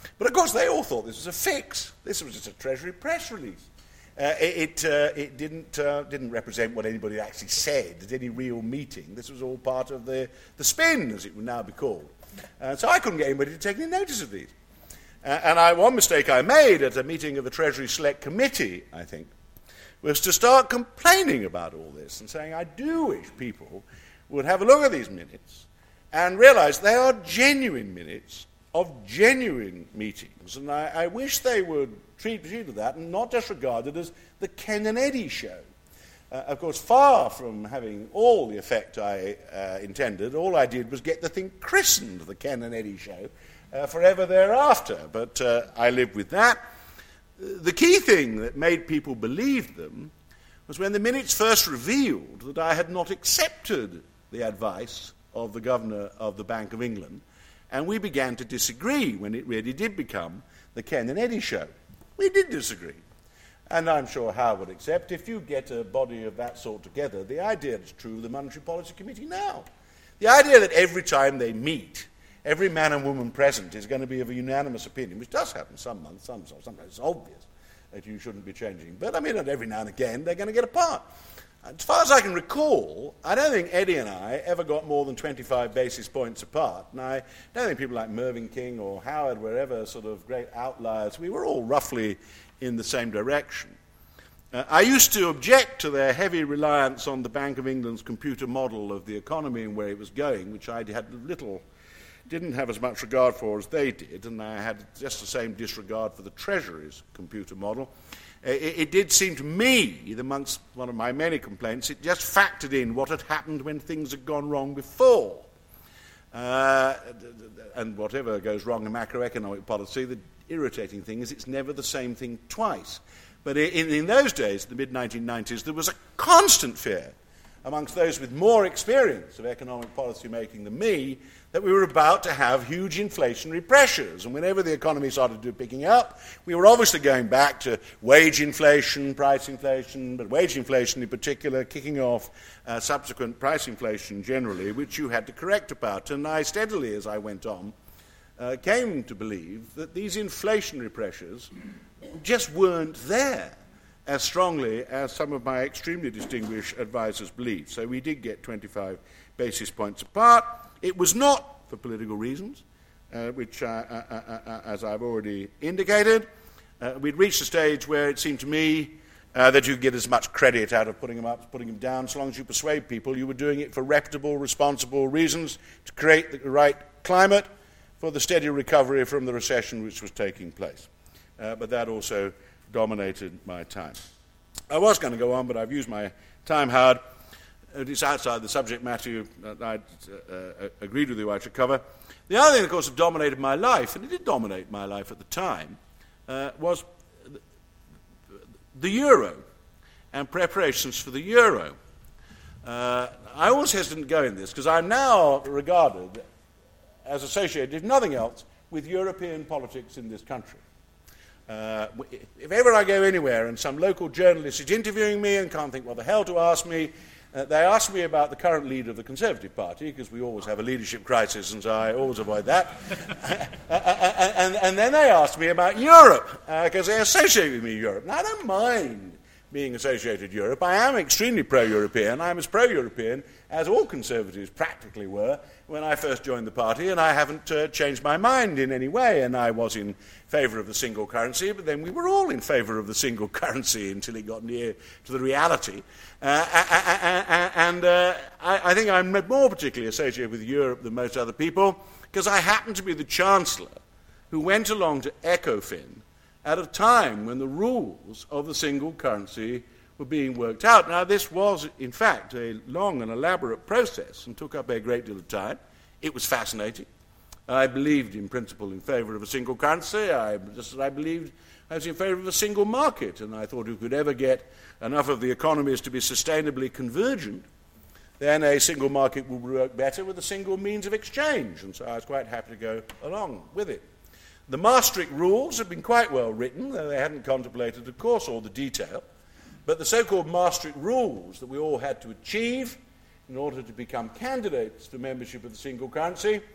But of course they all thought this was a fix. This was just a Treasury press release. Uh, it, uh, it didn't, uh, didn't represent what anybody actually said at any real meeting. This was all part of the, the spin, as it would now be called. Uh, so I couldn't get anybody to take any notice of these. Uh, and I, one mistake I made at a meeting of the Treasury Select Committee, I think, was to start complaining about all this and saying, I do wish people would have a look at these minutes and realize they are genuine minutes of genuine meetings. And I, I wish they would treat, treat that and not just regard it as the Ken and Eddie show. Uh, of course, far from having all the effect I uh, intended, all I did was get the thing christened the Ken and Eddie show uh, forever thereafter. But uh, I lived with that. The key thing that made people believe them was when the minutes first revealed that I had not accepted the advice of the Governor of the Bank of England, and we began to disagree when it really did become the Ken and Eddie show. We did disagree. And I'm sure Howe would accept, if you get a body of that sort together, the idea is true of the Monetary Policy Committee now. The idea that every time they meet, every man and woman present is going to be of a unanimous opinion, which does happen some months, some, sometimes it's obvious that you shouldn't be changing. But I mean, every now and again, they're going to get apart. As far as I can recall, I don't think Eddie and I ever got more than twenty-five basis points apart. And I don't think people like Mervyn King or Howard were ever sort of great outliers. We were all roughly in the same direction. Uh, I used to object to their heavy reliance on the Bank of England's computer model of the economy and where it was going, which I had little, didn't have as much regard for as they did, and I had just the same disregard for the Treasury's computer model. It, it did seem to me, amongst one of my many complaints, it just factored in what had happened when things had gone wrong before. Uh, and whatever goes wrong in macroeconomic policy, the irritating thing is it's never the same thing twice. But in, in those days, the mid nineteen nineties, there was a constant fear amongst those with more experience of economic policy making than me, that we were about to have huge inflationary pressures. And whenever the economy started to picking up, we were obviously going back to wage inflation, price inflation, but wage inflation in particular, kicking off uh, subsequent price inflation generally, which you had to correct about. And I steadily, as I went on, uh, came to believe that these inflationary pressures just weren't there as strongly as some of my extremely distinguished advisors believed. So we did get twenty-five basis points apart. It was not for political reasons, uh, which, uh, uh, uh, uh, as I've already indicated, uh, we'd reached a stage where it seemed to me uh, that you could get as much credit out of putting them up as putting them down. So long as you persuade people you were doing it for reputable, responsible reasons to create the right climate for the steady recovery from the recession which was taking place. Uh, but that also dominated my time. I was going to go on, but I've used my time hard. It's outside the subject matter that I uh, uh, agreed with you I should cover. The other thing, of course, that dominated my life, and it did dominate my life at the time, uh, was the euro and preparations for the euro. Uh, I always hesitate to go in this because I'm now regarded as associated, if nothing else, with European politics in this country. Uh, if ever I go anywhere and some local journalist is interviewing me and can't think what the hell to ask me, uh, they ask me about the current leader of the Conservative Party, because we always have a leadership crisis, and so I always avoid that. and, and then they ask me about Europe, because uh, they associate with me Europe. Now, I don't mind being associated with Europe. I am extremely pro-European. I'm as pro-European as all Conservatives practically were when I first joined the party, and I haven't uh, changed my mind in any way. And I was in favour of the single currency, but then we were all in favour of the single currency until it got near to the reality. Uh, and uh, I, I think I'm more particularly associated with Europe than most other people, because I happen to be the Chancellor who went along to ECOFIN at a time when the rules of the single currency were being worked out. Now, this was, in fact, a long and elaborate process and took up a great deal of time. It was fascinating. I believed, in principle, in favour of a single currency. I, just as I believed I was in favour of a single market, and I thought if we could ever get enough of the economies to be sustainably convergent, then a single market would work better with a single means of exchange, and so I was quite happy to go along with it. The Maastricht rules have been quite well written, though they hadn't contemplated, of course, all the detail. But the so-called Maastricht rules that we all had to achieve in order to become candidates for membership of the single currency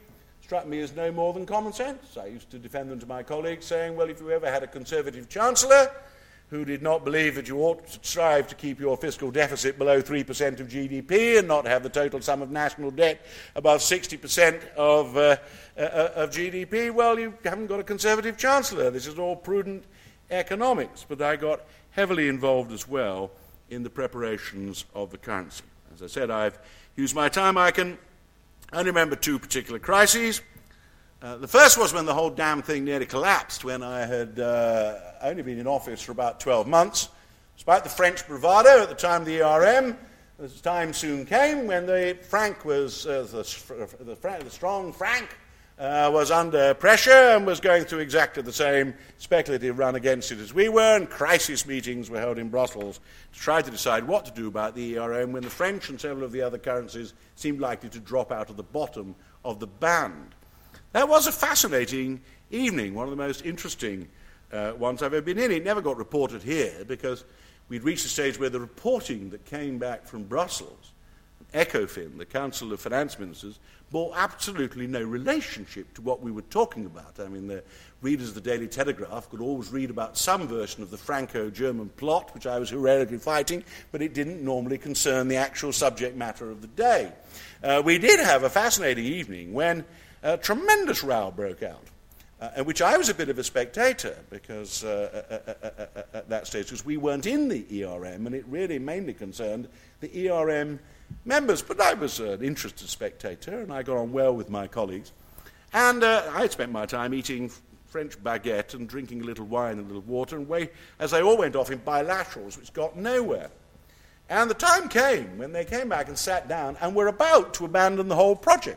struck me as no more than common sense. I used to defend them to my colleagues, saying, well, if you ever had a Conservative Chancellor who did not believe that you ought to strive to keep your fiscal deficit below three percent of G D P and not have the total sum of national debt above sixty percent of, uh, uh, of G D P, well, you haven't got a Conservative Chancellor. This is all prudent economics. But I got heavily involved as well in the preparations of the currency. As I said, I've used my time. I can only remember two particular crises. Uh, the first was when the whole damn thing nearly collapsed, when I had uh, only been in office for about twelve months. Despite the French bravado at the time of the E R M, the time soon came when the franc was, uh, the, the, the strong franc uh, was under pressure and was going through exactly the same speculative run against it as we were, and crisis meetings were held in Brussels to try to decide what to do about the E R M when the French and several of the other currencies seemed likely to drop out of the bottom of the band. That was a fascinating evening, one of the most interesting uh, ones I've ever been in. It never got reported here because we'd reached a stage where the reporting that came back from Brussels, ECOFIN, the Council of Finance Ministers, bore absolutely no relationship to what we were talking about. I mean, the readers of the Daily Telegraph could always read about some version of the Franco-German plot, which I was heroically fighting, but it didn't normally concern the actual subject matter of the day. Uh, we did have a fascinating evening when a tremendous row broke out, uh, in which I was a bit of a spectator because uh, uh, uh, uh, at that stage, because we weren't in the E R M, and it really mainly concerned the E R M members. But I was an interested spectator, and I got on well with my colleagues. And uh, I spent my time eating French baguette and drinking a little wine and a little water, and way, as they all went off in bilaterals, which got nowhere. And the time came when they came back and sat down and were about to abandon the whole project.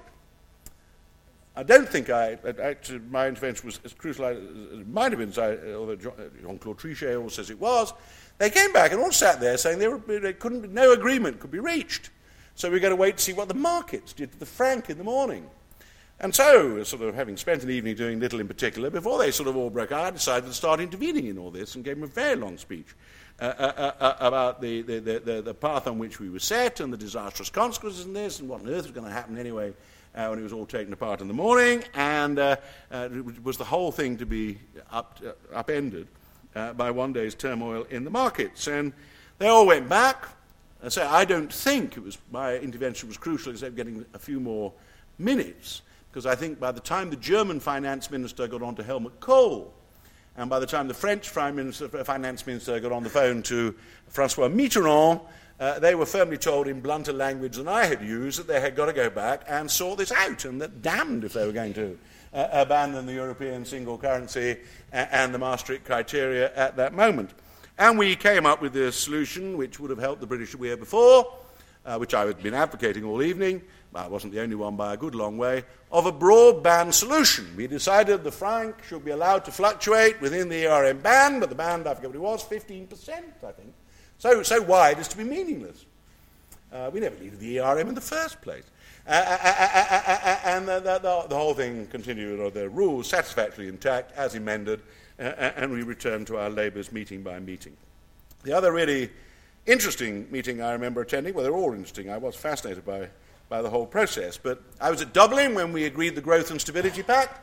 I don't think I, actually, my intervention was as crucial as it might have been, although Jean-Claude Trichet all says it was. They came back and all sat there saying they, were, they couldn't, no agreement could be reached. So we're going to wait to see what the markets did to the franc in the morning. And so, sort of having spent an evening doing little in particular, before they sort of all broke out, I decided to start intervening in all this and gave them a very long speech uh, uh, uh, about the, the, the, the path on which we were set and the disastrous consequences in this and what on earth was going to happen anyway. Uh, when it was all taken apart in the morning, and uh, uh, it was the whole thing to be up, uh, upended uh, by one day's turmoil in the markets. And they all went back. I say, I don't think it was my intervention was crucial, except getting a few more minutes, because I think by the time the German finance minister got on to Helmut Kohl, and by the time the French Prime Minister, finance minister got on the phone to François Mitterrand, Uh, they were firmly told in blunter language than I had used that they had got to go back and sort this out, and that damned if they were going to uh, abandon the European single currency and, and the Maastricht criteria at that moment. And we came up with a solution which would have helped the British a year before, uh, which I had been advocating all evening, but I wasn't the only one by a good long way, of a broadband solution. We decided the franc should be allowed to fluctuate within the E R M band, but the band, I forget what it was, fifteen percent, I think. So, so wide as to be meaningless. Uh, we never needed the E R M in the first place. Uh, uh, uh, uh, uh, and the, the, the whole thing continued, or the rules satisfactorily intact, as amended, uh, and we returned to our labours meeting by meeting. The other really interesting meeting I remember attending, well, they're all interesting. I was fascinated by, by the whole process. But I was at Dublin when we agreed the Growth and Stability Pact.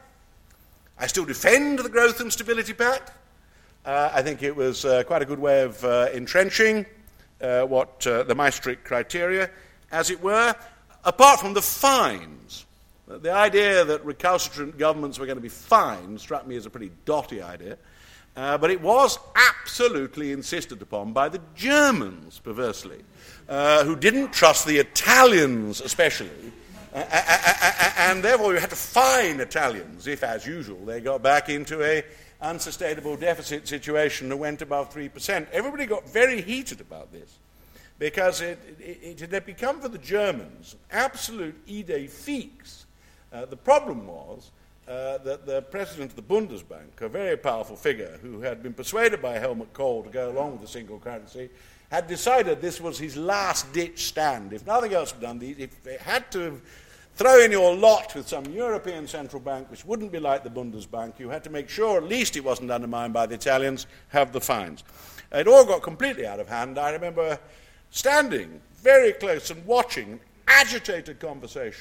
I still defend the Growth and Stability Pact. Uh, I think it was uh, quite a good way of uh, entrenching uh, what uh, the Maastricht criteria, as it were, apart from the fines. The idea that recalcitrant governments were going to be fined struck me as a pretty dotty idea, uh, but it was absolutely insisted upon by the Germans, perversely, uh, who didn't trust the Italians especially, uh, and therefore you had to fine Italians if, as usual, they got back into a unsustainable deficit situation that went above three percent. Everybody got very heated about this because it, it, it had become for the Germans absolute idée fixe. Uh, the problem was uh, that the president of the Bundesbank, a very powerful figure who had been persuaded by Helmut Kohl to go along with the single currency, had decided this was his last-ditch stand. If nothing else was done, if they had to throw in your lot with some European central bank which wouldn't be like the Bundesbank, you had to make sure at least it wasn't undermined by the Italians, have the fines. It all got completely out of hand. I remember standing very close and watching an agitated conversation, an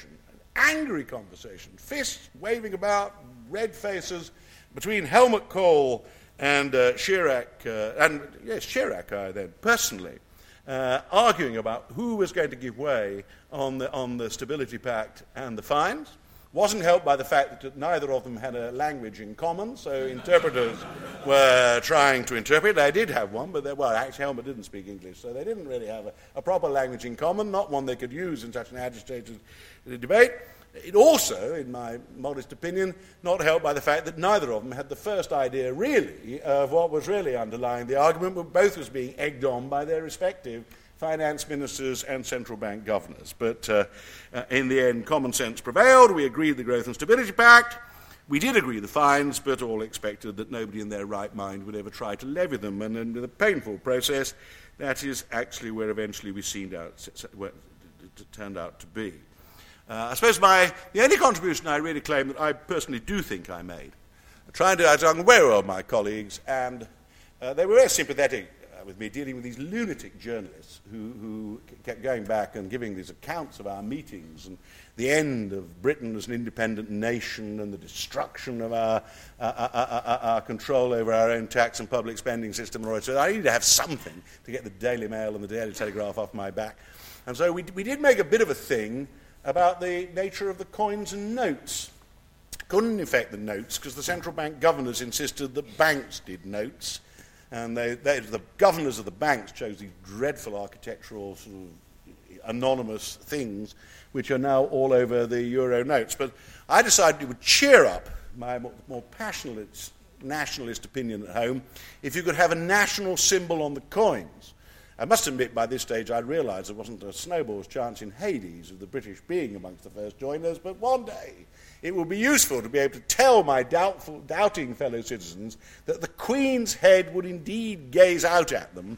angry conversation, fists waving about, red faces, between Helmut Kohl and uh, Chirac, uh, and yes, Chirac I then, personally, uh, arguing about who was going to give way on the, on the Stability Pact and the fines. Wasn't helped by the fact that neither of them had a language in common, so interpreters were trying to interpret. They did have one, but they, well, actually Helmut didn't speak English, so they didn't really have a, a proper language in common, not one they could use in such an agitated debate. It also, in my modest opinion, not helped by the fact that neither of them had the first idea, really, of what was really underlying the argument, but both was being egged on by their respective finance ministers and central bank governors. But uh, uh, in the end, common sense prevailed. We agreed the Growth and Stability Pact. We did agree the fines, but all expected that nobody in their right mind would ever try to levy them. And in the painful process, that is actually where eventually we seen out, where it turned out to be. Uh, I suppose my, the only contribution I really claim that I personally do think I made, trying to, I was aware of my colleagues, and uh, they were very sympathetic with me, dealing with these lunatic journalists who, who kept going back and giving these accounts of our meetings and the end of Britain as an independent nation and the destruction of our, our, our, our control over our own tax and public spending system. So I need to have something to get the Daily Mail and the Daily Telegraph off my back. And so we, we did make a bit of a thing about the nature of the coins and notes. Couldn't affect the notes because the central bank governors insisted that banks did notes. And they, they, the governors of the banks chose these dreadful architectural sort of anonymous things, which are now all over the euro notes. But I decided it would cheer up my more, more passionate nationalist opinion at home if you could have a national symbol on the coins. I must admit, by this stage, I realised there wasn't a snowball's chance in Hades of the British being amongst the first joiners, but one day it will be useful to be able to tell my doubtful, doubting fellow citizens that the Queen's head would indeed gaze out at them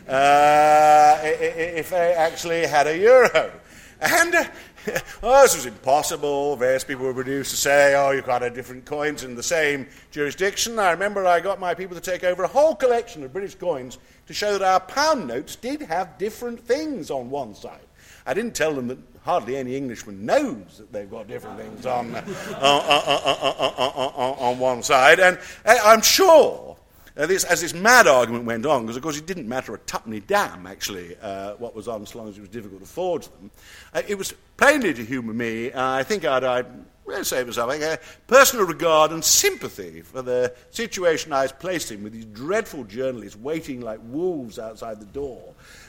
uh, if they actually had a euro. And, uh, oh, this was impossible. Various people were produced to say, oh, you can't have different coins in the same jurisdiction. I remember I got my people to take over a whole collection of British coins to show that our pound notes did have different things on one side. I didn't tell them that hardly any Englishman knows that they've got different things on, uh, on, on, on, on one side. And I'm sure, uh, this, as this mad argument went on, because of course it didn't matter a tuppenny damn, actually, uh, what was on, as long as it was difficult to forge them, uh, it was plainly to humour me. Uh, I think I'd, I'd well, say for something, a personal regard and sympathy for the situation I was placed in with these dreadful journalists waiting like wolves outside the door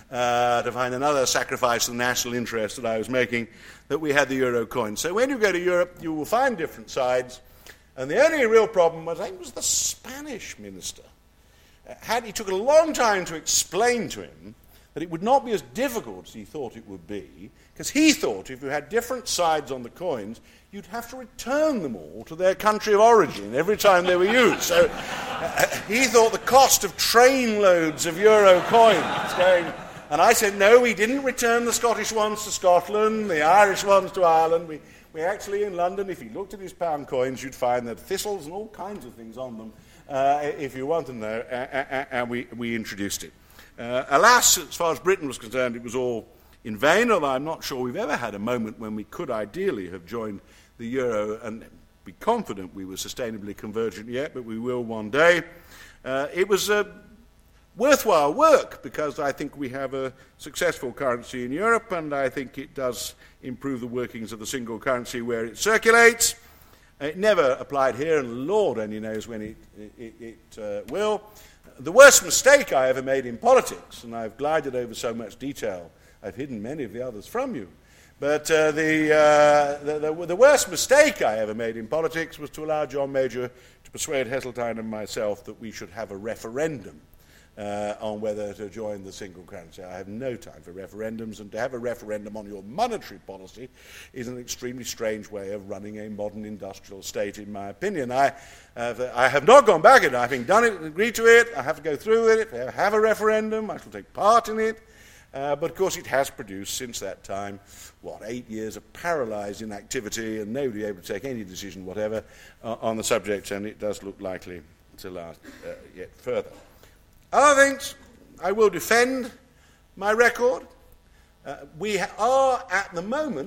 uh, to find another sacrifice to the national interest that I was making, that we had the euro coin. So when you go to Europe, you will find different sides, and the only real problem was, I think, was the Spanish minister. Uh, had, it took a long time to explain to him that it would not be as difficult as he thought it would be, because he thought if you had different sides on the coins, you'd have to return them all to their country of origin every time they were used. So uh, he thought the cost of train loads of euro coins going... And I said, no, we didn't return the Scottish ones to Scotland, the Irish ones to Ireland. We, we actually, in London, if you looked at his pound coins, you'd find that thistles and all kinds of things on them, uh, if you want to know, uh, and we, we introduced it. Uh, alas, as far as Britain was concerned, it was all in vain, although I'm not sure we've ever had a moment when we could ideally have joined the euro and be confident we were sustainably convergent yet, but we will one day. Uh, it was a worthwhile work because I think we have a successful currency in Europe, and I think it does improve the workings of the single currency where it circulates. It never applied here, and Lord only knows when it, it, it uh, will. The worst mistake I ever made in politics, and I've glided over so much detail, I've hidden many of the others from you, but uh, the, uh, the, the, the worst mistake I ever made in politics was to allow John Major to persuade Heseltine and myself that we should have a referendum Uh, on whether to join the single currency. I have no time for referendums, and to have a referendum on your monetary policy is an extremely strange way of running a modern industrial state, in my opinion. I, uh, I have not gone back in it. Having done it and agreed to it, I have to go through with it, have a referendum, I shall take part in it. Uh, but of course it has produced, since that time, what, eight years of paralysed inactivity and nobody able to take any decision whatever uh, on the subject, and it does look likely to last uh, yet further. Other things, I will defend my record. Uh, we are, at the moment,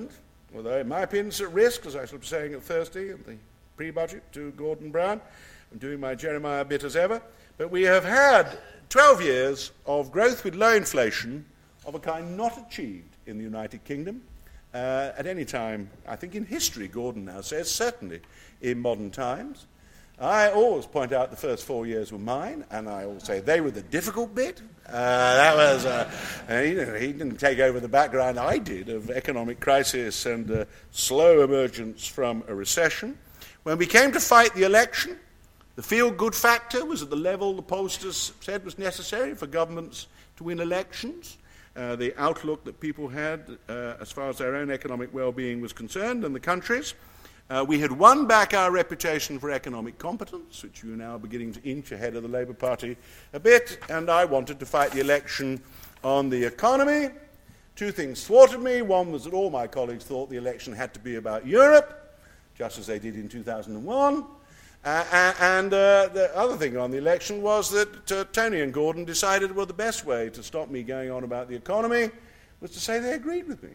although in my opinion it's at risk, as I shall be saying at Thursday at the pre-budget to Gordon Brown. I'm doing my Jeremiah bit as ever. But we have had twelve years of growth with low inflation of a kind not achieved in the United Kingdom uh, at any time, I think in history, Gordon now says, certainly in modern times. I always point out the first four years were mine, and I always say they were the difficult bit. Uh, that was, uh, he, he didn't take over the background I did of economic crisis and uh, slow emergence from a recession. When we came to fight the election, the feel-good factor was at the level the pollsters said was necessary for governments to win elections. Uh, the outlook that people had uh, as far as their own economic well-being was concerned and the country's. Uh, we had won back our reputation for economic competence, which we were now beginning to inch ahead of the Labour Party a bit, and I wanted to fight the election on the economy. Two things thwarted me. One was that all my colleagues thought the election had to be about Europe, just as they did in two thousand one. Uh, and uh, the other thing on the election was that uh, Tony and Gordon decided, well, the best way to stop me going on about the economy was to say they agreed with me.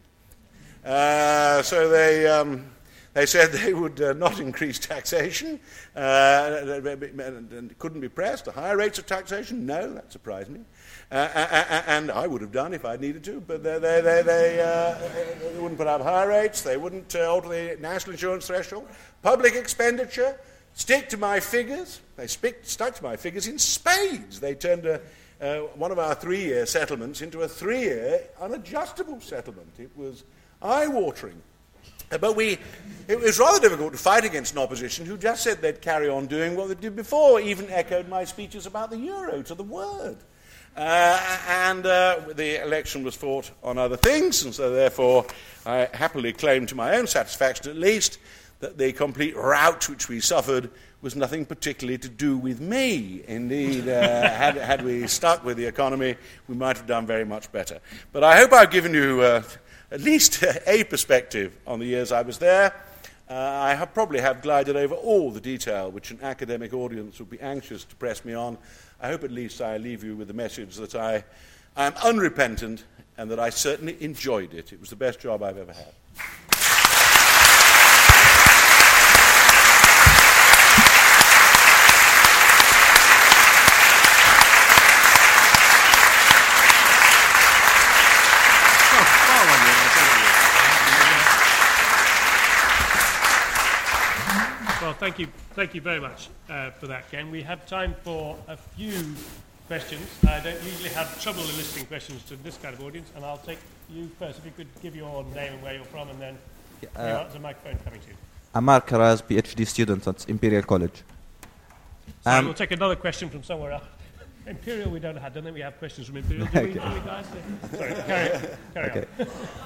Uh, so they... Um, They said they would uh, not increase taxation, uh, and couldn't be pressed. The higher rates of taxation, no, that surprised me. Uh, and I would have done if I needed to, but they, they, they, they, uh, they wouldn't put up higher rates, they wouldn't uh, alter the national insurance threshold. Public expenditure, stick to my figures. They stick, stuck to my figures in spades. They turned a, uh, one of our three-year settlements into a three-year unadjustable settlement. It was eye-watering. But we, it was rather difficult to fight against an opposition who just said they'd carry on doing what they did before, even echoed my speeches about the euro to the word. Uh, and uh, the election was fought on other things, and so therefore I happily claim to my own satisfaction at least that the complete rout which we suffered was nothing particularly to do with me. Indeed, uh, had, had we stuck with the economy, we might have done very much better. But I hope I've given you... Uh, at least a perspective on the years I was there. Uh, I have probably have glided over all the detail which an academic audience would be anxious to press me on. I hope at least I leave you with the message that I am unrepentant and that I certainly enjoyed it. It was the best job I've ever had. Well, thank you, thank you very much uh, for that, Ken. We have time for a few questions. I don't usually have trouble eliciting questions to this kind of audience, and I'll take you first. If you could give your name and where you're from, and then yeah, uh, there's a microphone coming to you. I'm Mark Karaz, PhD student at Imperial College. So um, we'll take another question from somewhere else. Imperial, we don't have. Don't think we have questions from Imperial. Do we, okay. do we guys? Sorry, carry on. Carry okay. on.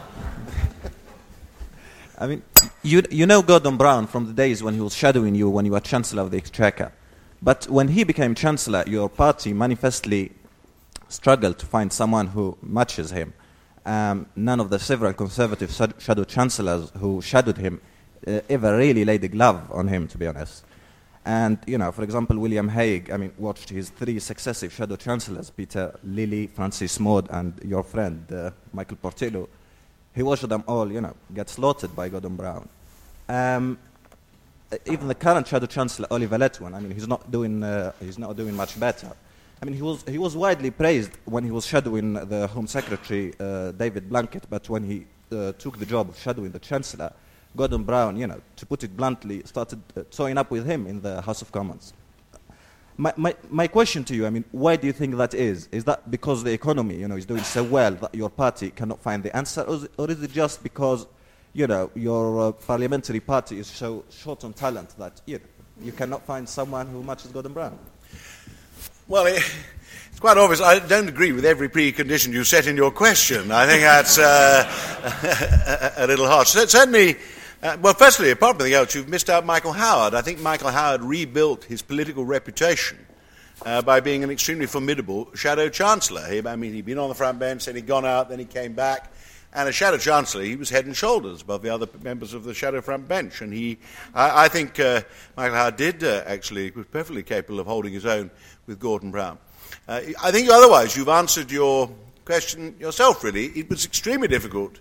I mean, you you know Gordon Brown from the days when he was shadowing you when you were Chancellor of the Exchequer. But when he became Chancellor, your party manifestly struggled to find someone who matches him. Um, none of the several Conservative shadow Chancellors who shadowed him uh, ever really laid a glove on him, to be honest. And, you know, for example, William Hague, I mean, watched his three successive shadow Chancellors, Peter Lilly, Francis Maude, and your friend, uh, Michael Portillo. He watched them all, you know, get slaughtered by Gordon Brown. Um, even the current Shadow Chancellor, Oliver Letwin, I mean, he's not doing uh, he's not doing much better. I mean, he was he was widely praised when he was shadowing the Home Secretary uh, David Blunkett, but when he uh, took the job of shadowing the Chancellor, Gordon Brown, you know, to put it bluntly, started uh, toying up with him in the House of Commons. My, my my question to you, I mean, why do you think that is? Is that because the economy, you know, is doing so well that your party cannot find the answer, or is it, or is it just because, you know, your uh, parliamentary party is so short on talent that, you know, you cannot find someone who matches Gordon Brown? Well, it, it's quite obvious. I don't agree with every precondition you set in your question. I think that's uh, a, a little harsh. Certainly. Uh, well, firstly, apart from anything else, you've missed out Michael Howard. I think Michael Howard rebuilt his political reputation uh, by being an extremely formidable shadow chancellor. He, I mean, he'd been on the front bench, then he'd gone out, then he came back. And as shadow chancellor, he was head and shoulders above the other members of the shadow front bench. And he, I, I think uh, Michael Howard did uh, actually, was perfectly capable of holding his own with Gordon Brown. Uh, I think otherwise, you've answered your question yourself, really. It was extremely difficult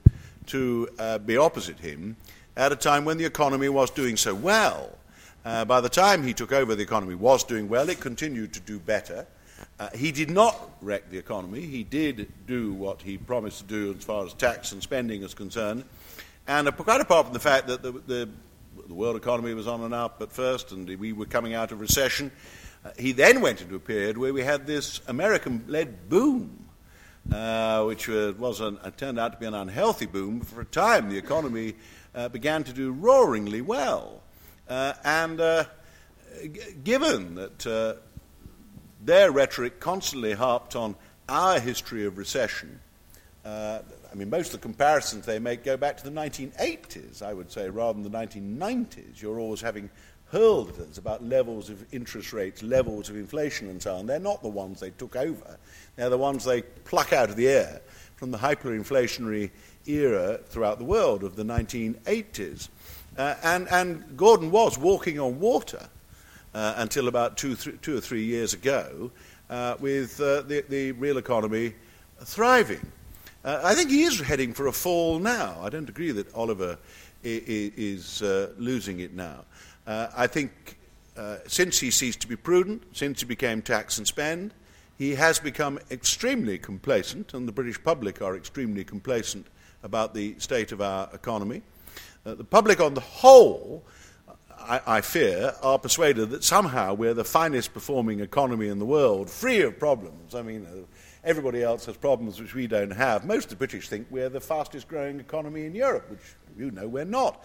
to uh, be opposite him at a time when the economy was doing so well. Uh, by the time he took over, the economy was doing well. It continued to do better. Uh, he did not wreck the economy. He did do what he promised to do as far as tax and spending is concerned. And uh, quite apart from the fact that the, the, the world economy was on and up at first and we were coming out of recession, uh, he then went into a period where we had this American-led boom, uh, which uh, was an, uh, turned out to be an unhealthy boom. For a time, the economy uh, began to do roaringly well. Uh, and uh, g- given that uh, their rhetoric constantly harped on our history of recession, uh, I mean, most of the comparisons they make go back to the nineteen eighties, I would say, rather than the nineteen nineties. You're always having hurled at us about levels of interest rates, levels of inflation, and so on. They're not the ones they took over. They're the ones they pluck out of the air from the hyperinflationary era throughout the world of the nineteen eighties. Uh, and, and Gordon was walking on water uh, until about two, th- two or three years ago, uh, with uh, the, the real economy thriving. Uh, I think he is heading for a fall now. I don't agree that Oliver I- I- is uh, losing it now. Uh, I think uh, since he ceased to be prudent, since he became tax and spend, he has become extremely complacent, and the British public are extremely complacent about the state of our economy. Uh, the public on the whole, I, I fear, are persuaded that somehow we're the finest performing economy in the world, free of problems. I mean, uh, everybody else has problems which we don't have. Most of the British think we're the fastest growing economy in Europe, which you know we're not.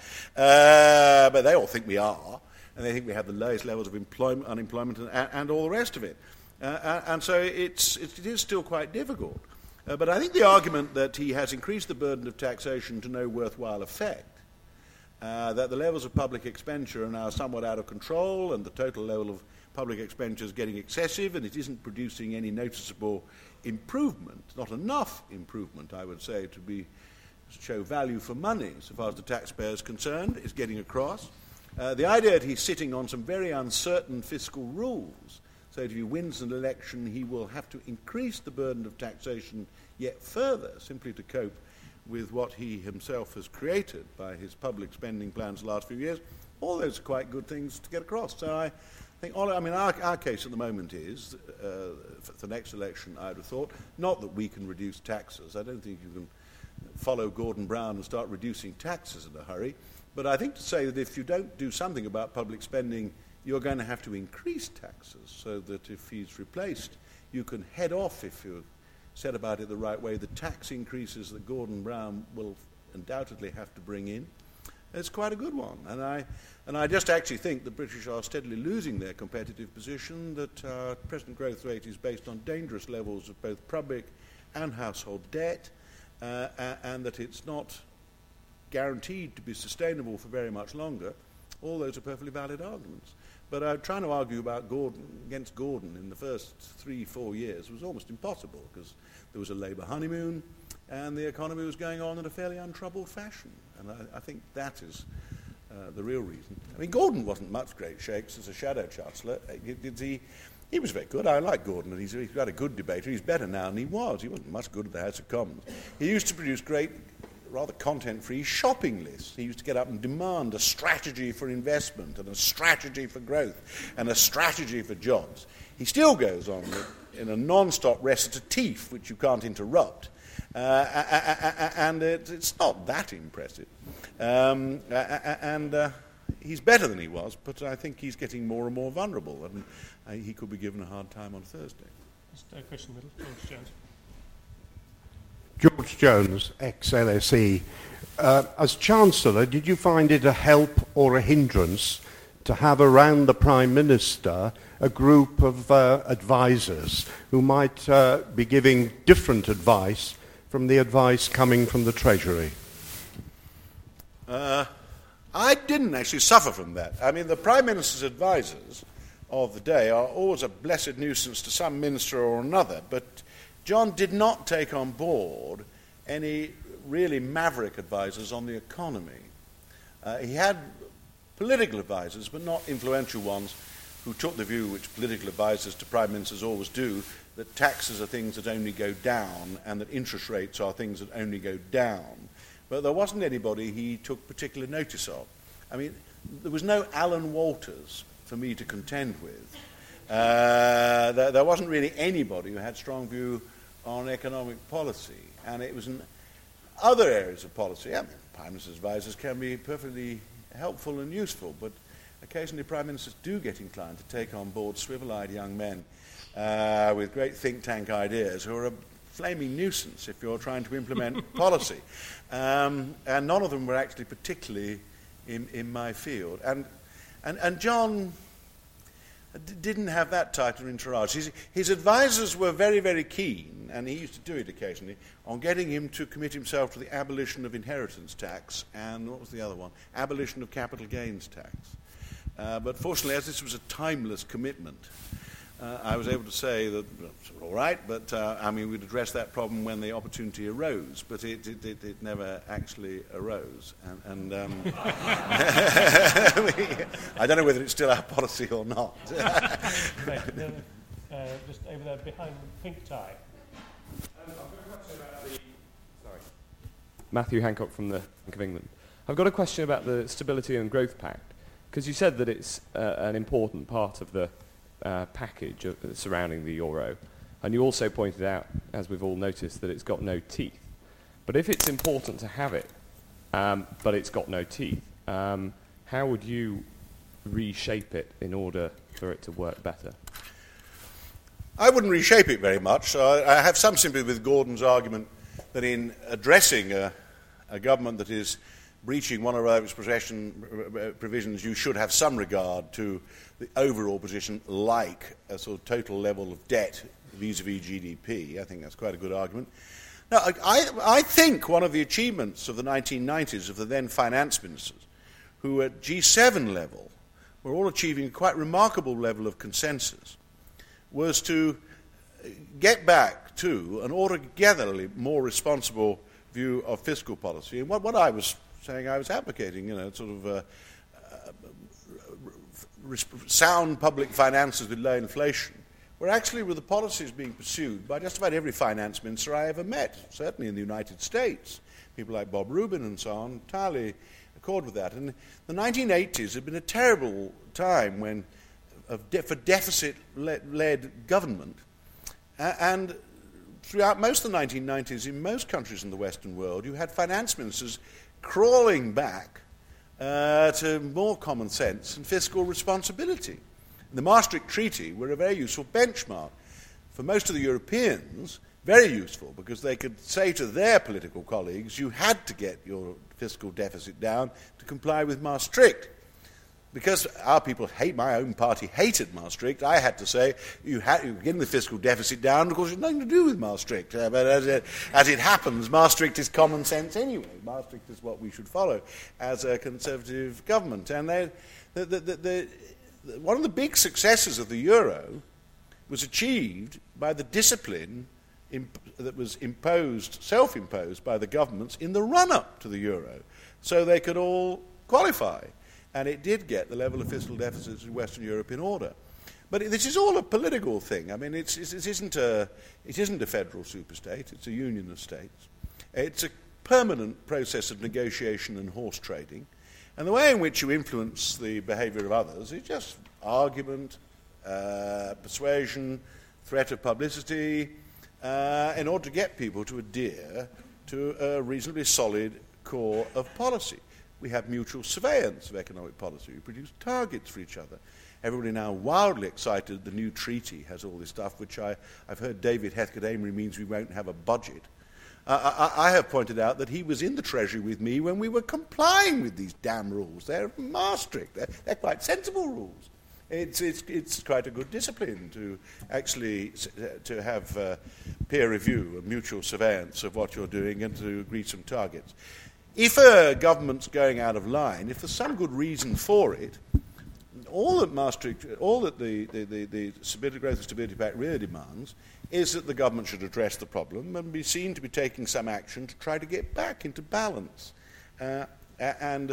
Uh, but they all think we are, and they think we have the lowest levels of employment, unemployment and, and all the rest of it. Uh, and so it's, it is still quite difficult. Uh, but I think the argument that he has increased the burden of taxation to no worthwhile effect, Uh, that the levels of public expenditure are now somewhat out of control and the total level of public expenditure is getting excessive and it isn't producing any noticeable improvement, not enough improvement, I would say, to be show value for money so far as the taxpayer is concerned, is getting across. Uh, the idea that he's sitting on some very uncertain fiscal rules, so if he wins an election he will have to increase the burden of taxation yet further simply to cope with what he himself has created by his public spending plans the last few years. All those are quite good things to get across. So I think, all, I mean, our, our case at the moment is, uh, for the next election, I would have thought, not that we can reduce taxes. I don't think you can follow Gordon Brown and start reducing taxes in a hurry. But I think to say that if you don't do something about public spending, you're going to have to increase taxes so that if he's replaced, you can head off, if you set about it the right way, the tax increases that Gordon Brown will undoubtedly have to bring in. It's quite a good one. And I, and I just actually think the British are steadily losing their competitive position, that our present growth rate is based on dangerous levels of both public and household debt, uh, and that it's not guaranteed to be sustainable for very much longer. All those are perfectly valid arguments. But uh, trying to argue about Gordon, against Gordon in the first three, four years was almost impossible because there was a Labour honeymoon and the economy was going on in a fairly untroubled fashion. And I, I think that is uh, the real reason. I mean, Gordon wasn't much great shakes as a shadow chancellor. He, he, he was very good. I like Gordon, and he's, he's got a good debater. He's better now than he was. He wasn't much good at the House of Commons. He used to produce great, rather content-free shopping lists. He used to get up and demand a strategy for investment and a strategy for growth and a strategy for jobs. He still goes on in a non-stop recitative, which you can't interrupt. Uh, and it, it's not that impressive. Um, and uh, he's better than he was, but I think he's getting more and more vulnerable, and uh, he could be given a hard time on Thursday. Just a question in the middle. George Jones. George Jones, ex-L S E. Uh, as Chancellor, did you find it a help or a hindrance to have around the Prime Minister a group of uh, advisors who might uh, be giving different advice from the advice coming from the Treasury? Uh, I didn't actually suffer from that. I mean, the Prime Minister's advisors of the day are always a blessed nuisance to some minister or another, but John did not take on board any really maverick advisors on the economy. Uh, he had political advisors, but not influential ones, who took the view, which political advisors to prime ministers always do, that taxes are things that only go down and that interest rates are things that only go down. but there wasn't anybody he took particular notice of. I mean, there was no Alan Walters for me to contend with. Uh, there, there wasn't really anybody who had strong view on economic policy, and it was in other areas of policy. I mean, Prime Minister's advisors can be perfectly helpful and useful, but occasionally Prime Ministers do get inclined to take on board swivel-eyed young men uh, with great think tank ideas who are a flaming nuisance if you're trying to implement policy. Um, and none of them were actually particularly in, in my field. And, and, and John d- didn't have that title entourage. His, his advisors were very, very keen, and he used to do it occasionally, on getting him to commit himself to the abolition of inheritance tax and, what was the other one? Abolition of capital gains tax. Uh, but fortunately, as this was a timeless commitment, uh, I was able to say that, well, all right, but uh, I mean, we'd address that problem when the opportunity arose, but it, it, it, it never actually arose. And, and um, I don't know whether it's still our policy or not. Right, then, uh, just over there behind the pink tie. Um, I've got a question about the... Sorry. Matthew Hancock from the Bank of England. I've got a question about the Stability and Growth Pact, because you said that it's uh, an important part of the uh, package of, uh, surrounding the euro, and you also pointed out, as we've all noticed, that it's got no teeth. But if it's important to have it, um, but it's got no teeth, um, how would you reshape it in order for it to work better? I wouldn't reshape it very much. So I, I have some sympathy with Gordon's argument that in addressing a, a government that is breaching one of its possession provisions, you should have some regard to the overall position, like a sort of total level of debt vis-a-vis G D P. I think that's quite a good argument. Now, I, I think one of the achievements of the nineteen nineties of the then finance ministers, who at G seven level were all achieving a quite remarkable level of consensus, was to get back to an altogether more responsible view of fiscal policy. And what, what I was saying I was advocating, you know, sort of uh, uh, sound public finances with low inflation, were actually with the policies being pursued by just about every finance minister I ever met, certainly in the United States. People like Bob Rubin and so on entirely accord with that. And the nineteen eighties had been a terrible time when, of de- for deficit-led government, uh, and throughout most of the nineteen nineties, in most countries in the Western world, you had finance ministers crawling back uh, to more common sense and fiscal responsibility. The Maastricht Treaty were a very useful benchmark. For most of the Europeans, very useful, because they could say to their political colleagues, you had to get your fiscal deficit down to comply with Maastricht. Because our people hate, my own party hated Maastricht, I had to say, you had you getting the fiscal deficit down, of course, it's nothing to do with Maastricht. Uh, but as it, as it happens, Maastricht is common sense anyway. Maastricht is what we should follow as a conservative government. And they, the, the, the, the, one of the big successes of the euro was achieved by the discipline imp- that was imposed, self-imposed by the governments in the run-up to the euro, so they could all qualify. And it did get the level of fiscal deficits in Western Europe in order. But this is all a political thing. I mean, it's, it's, it, isn't a, it isn't a federal superstate. It's a union of states. It's a permanent process of negotiation and horse trading. And the way in which you influence the behaviour of others is just argument, uh, persuasion, threat of publicity, uh, in order to get people to adhere to a reasonably solid core of policy. We have mutual surveillance of economic policy. We produce targets for each other. Everybody now wildly excited the new treaty has all this stuff, which I, I've heard David Heathcote-Amory means we won't have a budget. Uh, I, I have pointed out that he was in the Treasury with me when we were complying with these damn rules. They're Maastricht. They're, they're quite sensible rules. It's, it's, it's quite a good discipline to actually to have uh, peer review and mutual surveillance of what you're doing and to agree some targets. If a government's going out of line, if there's some good reason for it, all that Maastricht, all that the, the, the, the Stability, Growth and Stability Pact really demands is that the government should address the problem and be seen to be taking some action to try to get back into balance. Uh, and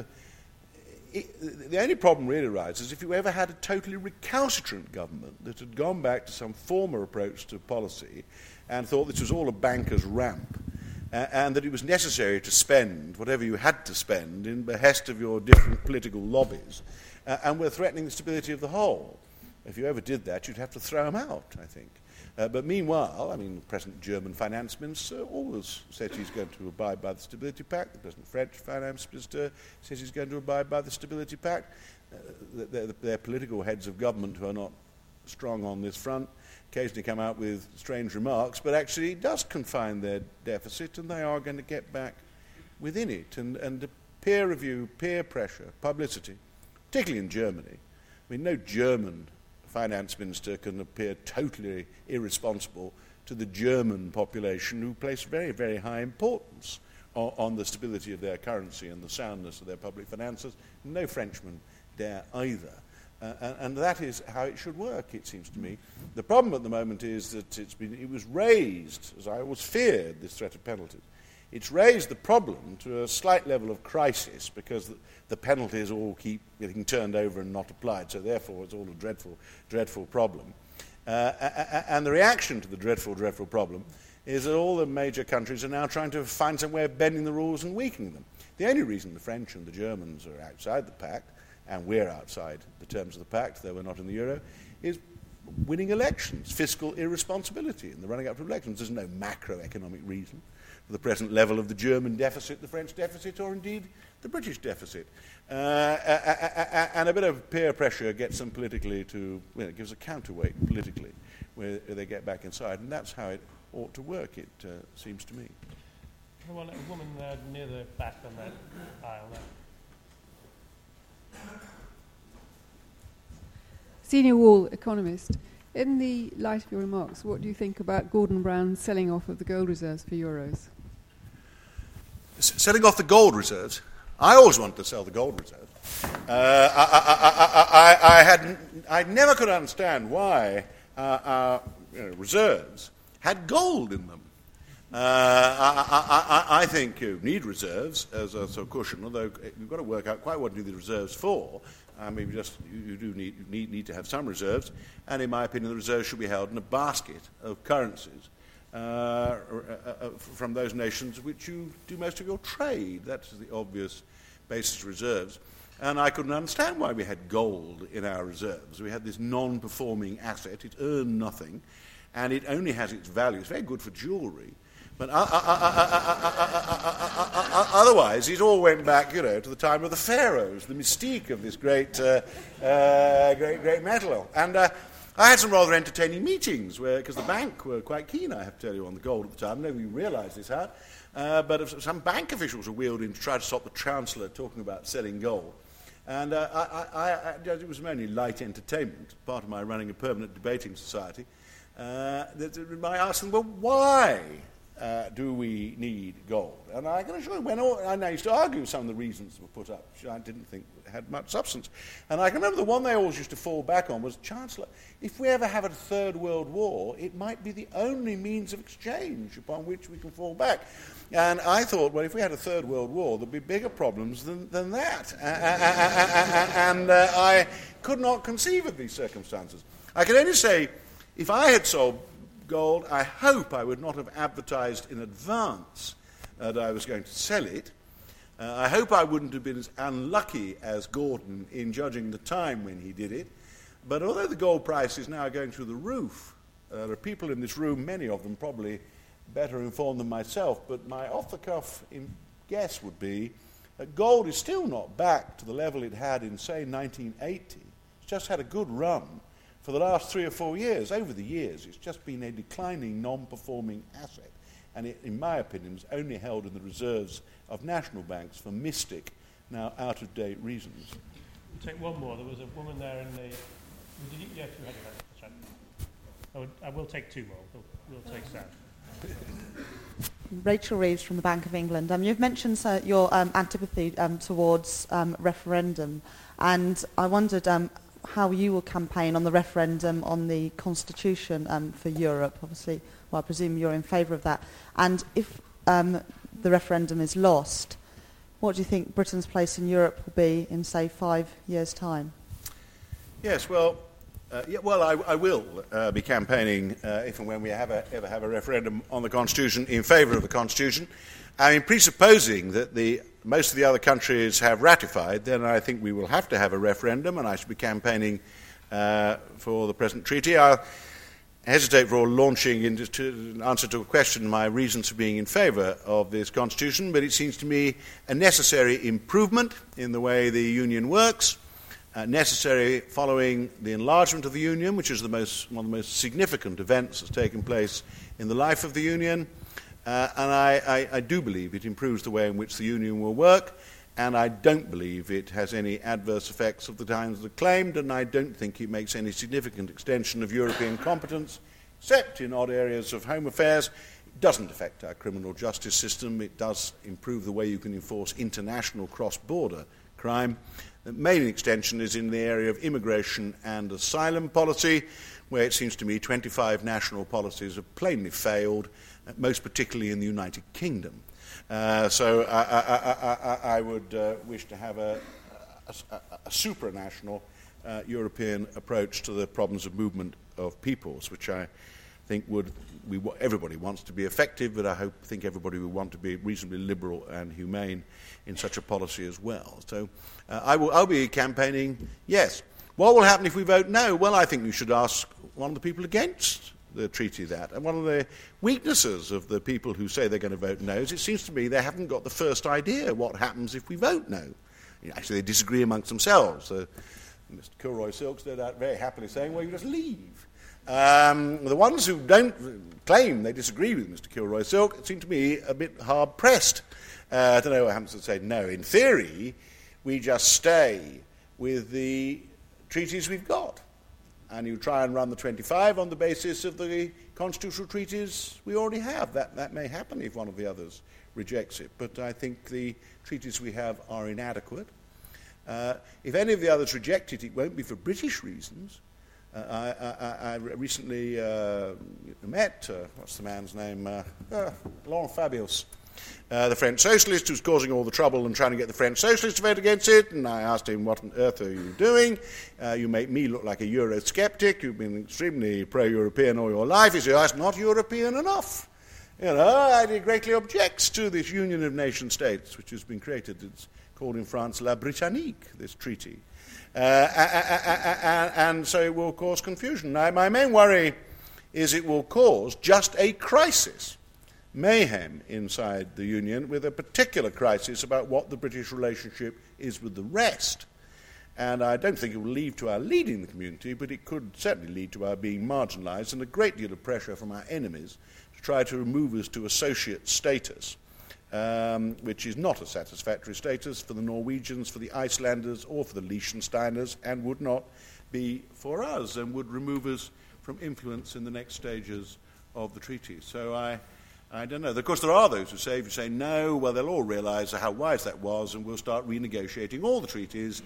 it, the only problem really arises if you ever had a totally recalcitrant government that had gone back to some former approach to policy and thought this was all a banker's ramp. uh, and that it was necessary to spend whatever you had to spend in behest of your different political lobbies, uh, and were threatening the stability of the whole. If you ever did that, you'd have to throw them out, I think. Uh, but meanwhile, I mean, the present German finance minister always said he's going to abide by the Stability Pact. The present French finance minister says he's going to abide by the Stability Pact. Uh, their, their political heads of government, who are not strong on this front, occasionally come out with strange remarks, but actually it does confine their deficit, and they are going to get back within it. And, and the peer review, peer pressure, publicity, particularly in Germany. I mean, no German finance minister can appear totally irresponsible to the German population, who place very, very high importance on, on the stability of their currency and the soundness of their public finances. No Frenchman dare either. Uh, and, and that is how it should work, it seems to me. The problem at the moment is that it's been, it was raised, as I always feared, this threat of penalties. It's raised the problem to a slight level of crisis, because the, the penalties all keep getting turned over and not applied, so therefore it's all a dreadful, dreadful problem. Uh, and the reaction to the dreadful, dreadful problem is that all the major countries are now trying to find some way of bending the rules and weakening them. The only reason the French and the Germans are outside the pact, and we're outside the terms of the pact, though we're not in the euro, is winning elections, fiscal irresponsibility in the running up to elections. There's no macroeconomic reason for the present level of the German deficit, the French deficit, or indeed the British deficit. Uh, and a bit of peer pressure gets them politically to, well, it gives a counterweight politically where they get back inside, and that's how it ought to work, it uh, seems to me. A woman uh, near the back on that aisle there. Senior Wall, economist. In the light of your remarks, what do you think about Gordon Brown's selling off of the gold reserves for euros? S- selling off the gold reserves? I always wanted to sell the gold reserves. Uh, I, I, I, I, I, had, I never could understand why uh, our you know, reserves had gold in them. Uh, I, I, I, I think you need reserves as a sort of cushion, although you've got to work out quite what you need the reserves for. I mean, just you, you do need, need need to have some reserves, and in my opinion, the reserves should be held in a basket of currencies uh, uh, uh, from those nations which you do most of your trade. That's the obvious basis of reserves. And I couldn't understand why we had gold in our reserves. We had this non-performing asset. It earned nothing, and it only has its value. It's very good for jewellery. But otherwise, it all went back, you know, to the time of the pharaohs, the mystique of this great, uh, uh, great, great metal. And uh, I had some rather entertaining meetings, where because the bank were quite keen, I have to tell you, on the gold at the time. Nobody realised this had, uh, but some bank officials were wheeled in to try to stop the chancellor talking about selling gold. And uh, I, I, I, it was mainly light entertainment, part of my running a permanent debating society. Uh, that I asked them, well, why? Uh, do we need gold? And I can assure you, when all, and I used to argue some of the reasons that were put up, which I didn't think had much substance. And I can remember the one they always used to fall back on was, Chancellor, if we ever have a third world war, it might be the only means of exchange upon which we can fall back. And I thought, well, if we had a third world war, there'd be bigger problems than, than that. And uh, I could not conceive of these circumstances. I can only say, if I had sold gold, I hope I would not have advertised in advance uh, that I was going to sell it. Uh, I hope I wouldn't have been as unlucky as Gordon in judging the time when he did it. But although the gold price is now going through the roof, uh, there are people in this room, many of them probably better informed than myself, but my off-the-cuff guess would be that gold is still not back to the level it had in, say, nineteen eighty. It's just had a good run for the last three or four years. Over the years, it's just been a declining, non-performing asset. And it, in my opinion, is only held in the reserves of national banks for mystic, now out-of-date reasons. We'll take one more. There was a woman there in the... Did you, yes, you had it. Right. I, would, I will take two more. We'll, we'll take Sam. Rachel Reeves from the Bank of England. Um, you've mentioned uh, your um, antipathy um, towards um, referendum, and I wondered um, how you will campaign on the referendum on the Constitution um, for Europe. Obviously, well, I presume you're in favour of that. And if um, the referendum is lost, what do you think Britain's place in Europe will be in, say, five years' time? Yes, well, Uh, yeah, well, I, I will uh, be campaigning uh, if and when we have a, ever have a referendum on the Constitution in favour of the Constitution. I mean, presupposing that the, most of the other countries have ratified, then I think we will have to have a referendum, and I should be campaigning uh, for the present treaty. I'll hesitate for launching into to, an answer to a question my reasons for being in favour of this Constitution, but it seems to me a necessary improvement in the way the Union works. Uh, necessary following the enlargement of the Union, which is the most, one of the most significant events that's taken place in the life of the Union. Uh, and I, I, I do believe it improves the way in which the Union will work, and I don't believe it has any adverse effects of the kinds that are claimed, and I don't think it makes any significant extension of European competence, except in odd areas of home affairs. It doesn't affect our criminal justice system. It does improve the way you can enforce international cross-border crime. The main extension is in the area of immigration and asylum policy, where it seems to me twenty-five national policies have plainly failed, most particularly in the United Kingdom. Uh, so I, I, I, I would uh, wish to have a, a, a supranational uh, European approach to the problems of movement of peoples, which I think would we, everybody wants to be effective, but I hope think everybody would want to be reasonably liberal and humane in such a policy as well. So uh, I will I'll be campaigning yes. What will happen if we vote no? Well, I think we should ask one of the people against the treaty that. And one of the weaknesses of the people who say they're going to vote no is it seems to me they haven't got the first idea what happens if we vote no. Actually, they disagree amongst themselves. Uh, Mister Kilroy-Silk's no doubt very happily saying, well, you just leave. Um, the ones who don't claim they disagree with Mister Kilroy-Silk seem to me a bit hard-pressed uh, to know what happens to say no. In theory, we just stay with the treaties we've got, and you try and run the twenty-five on the basis of the constitutional treaties we already have. That, that may happen if one of the others rejects it, but I think the treaties we have are inadequate. Uh, if any of the others reject it, it won't be for British reasons. Uh, I, I, I recently uh, met, uh, what's the man's name, uh, uh, Laurent Fabius, uh, the French socialist who's causing all the trouble and trying to get the French socialists to vote against it, and I asked him, what on earth are you doing? Uh, you make me look like a Eurosceptic, you've been extremely pro-European all your life. He said, oh, it's not European enough. You know, he greatly objects to this union of nation states, which has been created. It's called in France La Britannique, this treaty. Uh, and, and so it will cause confusion. Now, my main worry is it will cause just a crisis, mayhem inside the Union, with a particular crisis about what the British relationship is with the rest. And I don't think it will lead to our leading the community, but it could certainly lead to our being marginalised and a great deal of pressure from our enemies to try to remove us to associate status. Um, which is not a satisfactory status for the Norwegians, for the Icelanders, or for the Liechtensteiners, and would not be for us, and would remove us from influence in the next stages of the treaty. So I, I don't know. Of course, there are those who say, if you say no, well, they'll all realise how wise that was, and we'll start renegotiating all the treaties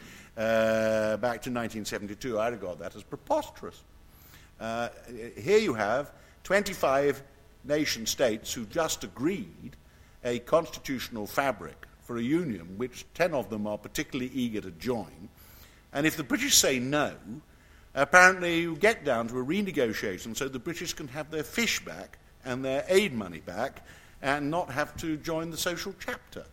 uh, back to nineteen seventy-two. I regard that as preposterous. Uh, here you have twenty-five nation states who just agreed a constitutional fabric for a union, which ten of them are particularly eager to join. And if the British say no, apparently you get down to a renegotiation so the British can have their fish back and their aid money back and not have to join the social chapter.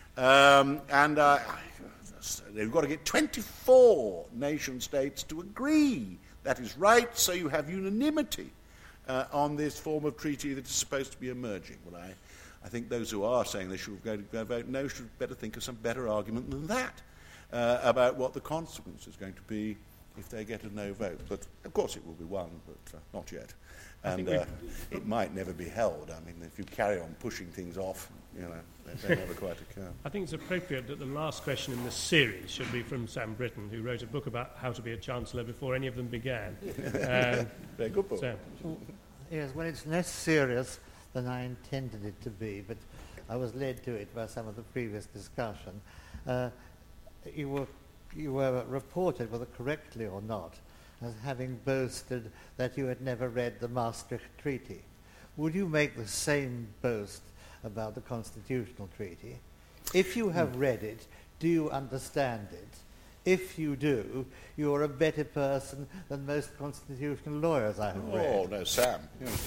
Um, and uh, they've got to get twenty-four nation states to agree. That is right, so you have unanimity uh, on this form of treaty that is supposed to be emerging. Well, I I think those who are saying they should go to go vote no should better think of some better argument than that uh, about what the consequence is going to be if they get a no vote. But, of course, it will be one, but uh, not yet. And uh, it might never be held. I mean, if you carry on pushing things off, you know, they, they never quite occur. I think it's appropriate that the last question in the series should be from Sam Britton, who wrote a book about how to be a Chancellor before any of them began. Um, Very good book. Sam. Yes, well, it's less serious than I intended it to be, but I was led to it by some of the previous discussion. Uh, you were you were reported, whether correctly or not, as having boasted that you had never read the Maastricht Treaty. Would you make the same boast about the Constitutional Treaty? If you have read it, do you understand it? if you do, you're a better person than most constitutional lawyers I have read. Oh, no, Sam.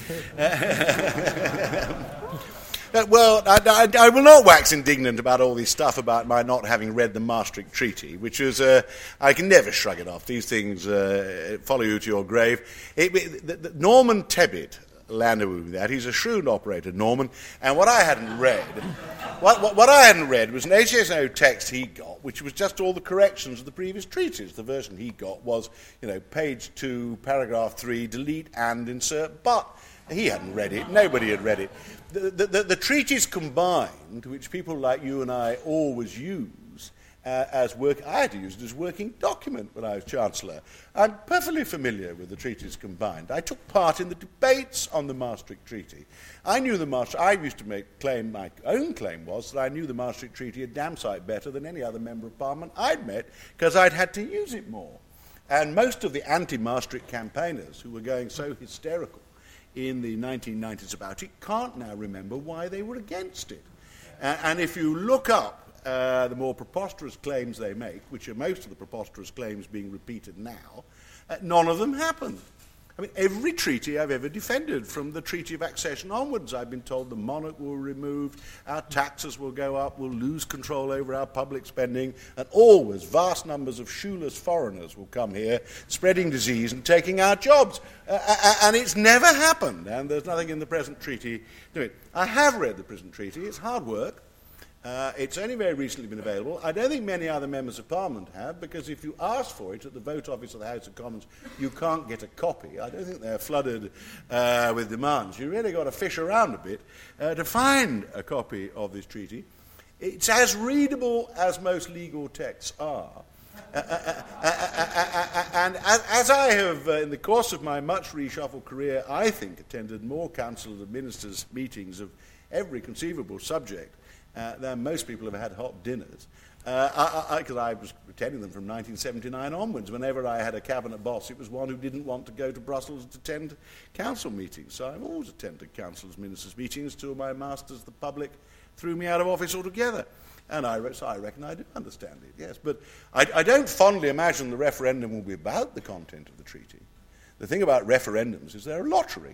Uh, well, I, I, I will not wax indignant about all this stuff about my not having read the Maastricht Treaty, which is, uh, I can never shrug it off. These things uh, follow you to your grave. It, it, the, the Norman Tebbit landed with that. He's a shrewd operator, Norman, and what I hadn't read, what, what, what I hadn't read was an H S O text he got, which was just all the corrections of the previous treaties. The version he got was, you know, page two, paragraph three, delete and insert but. He hadn't read it. Nobody had read it. The, the, the, the treaties combined, which people like you and I always use uh, as work, I had to use it as working document when I was Chancellor. I'm perfectly familiar with the treaties combined. I took part in the debates on the Maastricht Treaty. I knew the Maastricht. I used to make claim. My own claim was that I knew the Maastricht Treaty a damn sight better than any other member of Parliament I'd met because I'd had to use it more. And most of the anti-Maastricht campaigners who were going so hysterical in the nineteen nineties about it can't now remember why they were against it. Uh, and if you look up uh, the more preposterous claims they make, which are most of the preposterous claims being repeated now, uh, none of them happened. I mean, every treaty I've ever defended, from the Treaty of Accession onwards, I've been told the monarch will be removed, our taxes will go up, we'll lose control over our public spending, and always vast numbers of shoeless foreigners will come here, spreading disease and taking our jobs. Uh, and it's never happened, and there's nothing in the present treaty doing it. I have read the present treaty. It's hard work. Uh, it's only very recently been available. I don't think many other members of Parliament have, because if you ask for it at the vote office of the House of Commons, you can't get a copy. I don't think they're flooded uh, with demands. You really got to fish around a bit uh, to find a copy of this treaty. It's as readable as most legal texts are. Uh, uh, uh, uh, uh, uh, and as, as I have, uh, in the course of my much reshuffled career, I think attended more councils of ministers' meetings of every conceivable subject Uh, than most people have had hot dinners, because uh, I, I, I was attending them from nineteen seventy-nine onwards. Whenever I had a cabinet boss, it was one who didn't want to go to Brussels to attend council meetings. So I've always attended councils, ministers' meetings till my masters, the public, threw me out of office altogether. And I, so I reckon I do understand it, yes. But I, I don't fondly imagine the referendum will be about the content of the treaty. The thing about referendums is they're a lottery.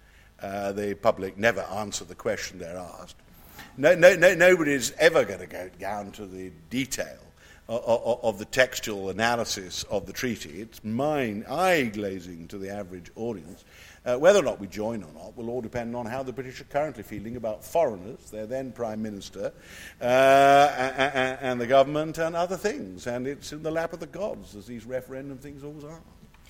Uh, the public never answer the question they're asked. No, no, no, nobody's ever going to go down to the detail of, of, of the textual analysis of the treaty. It's mind, eye-glazing to the average audience. Uh, whether or not we join or not will all depend on how the British are currently feeling about foreigners, their then Prime Minister, uh, and, and the government and other things. And it's in the lap of the gods, as these referendum things always are.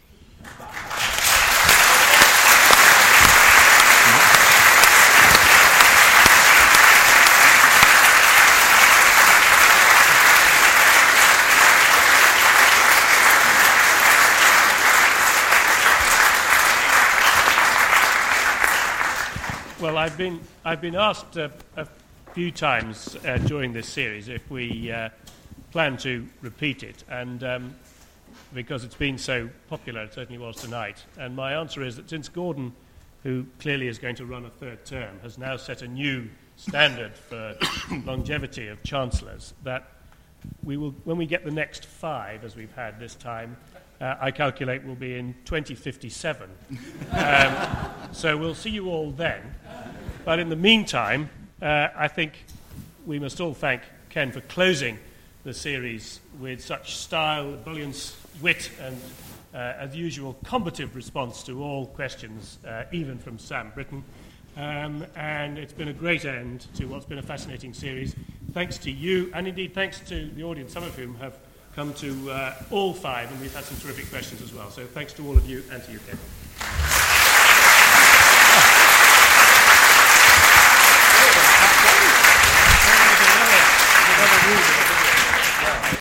Well, I've been, I've been asked uh, a few times uh, during this series if we uh, plan to repeat it, and um, because it's been so popular, it certainly was tonight. And my answer is that since Gordon, who clearly is going to run a third term, has now set a new standard for longevity of chancellors, that we will, when we get the next five, as we've had this time, Uh, I calculate will be in twenty fifty-seven. Um, so we'll see you all then. But in the meantime, uh, I think we must all thank Ken for closing the series with such style, brilliance, wit, and, uh, as usual, combative response to all questions, uh, even from Sam Britton. Um, and it's been a great end to what's been a fascinating series. Thanks to you, and indeed thanks to the audience, some of whom have come to uh, all five, and we've had some terrific questions as well. So thanks to all of you and to you, Ken.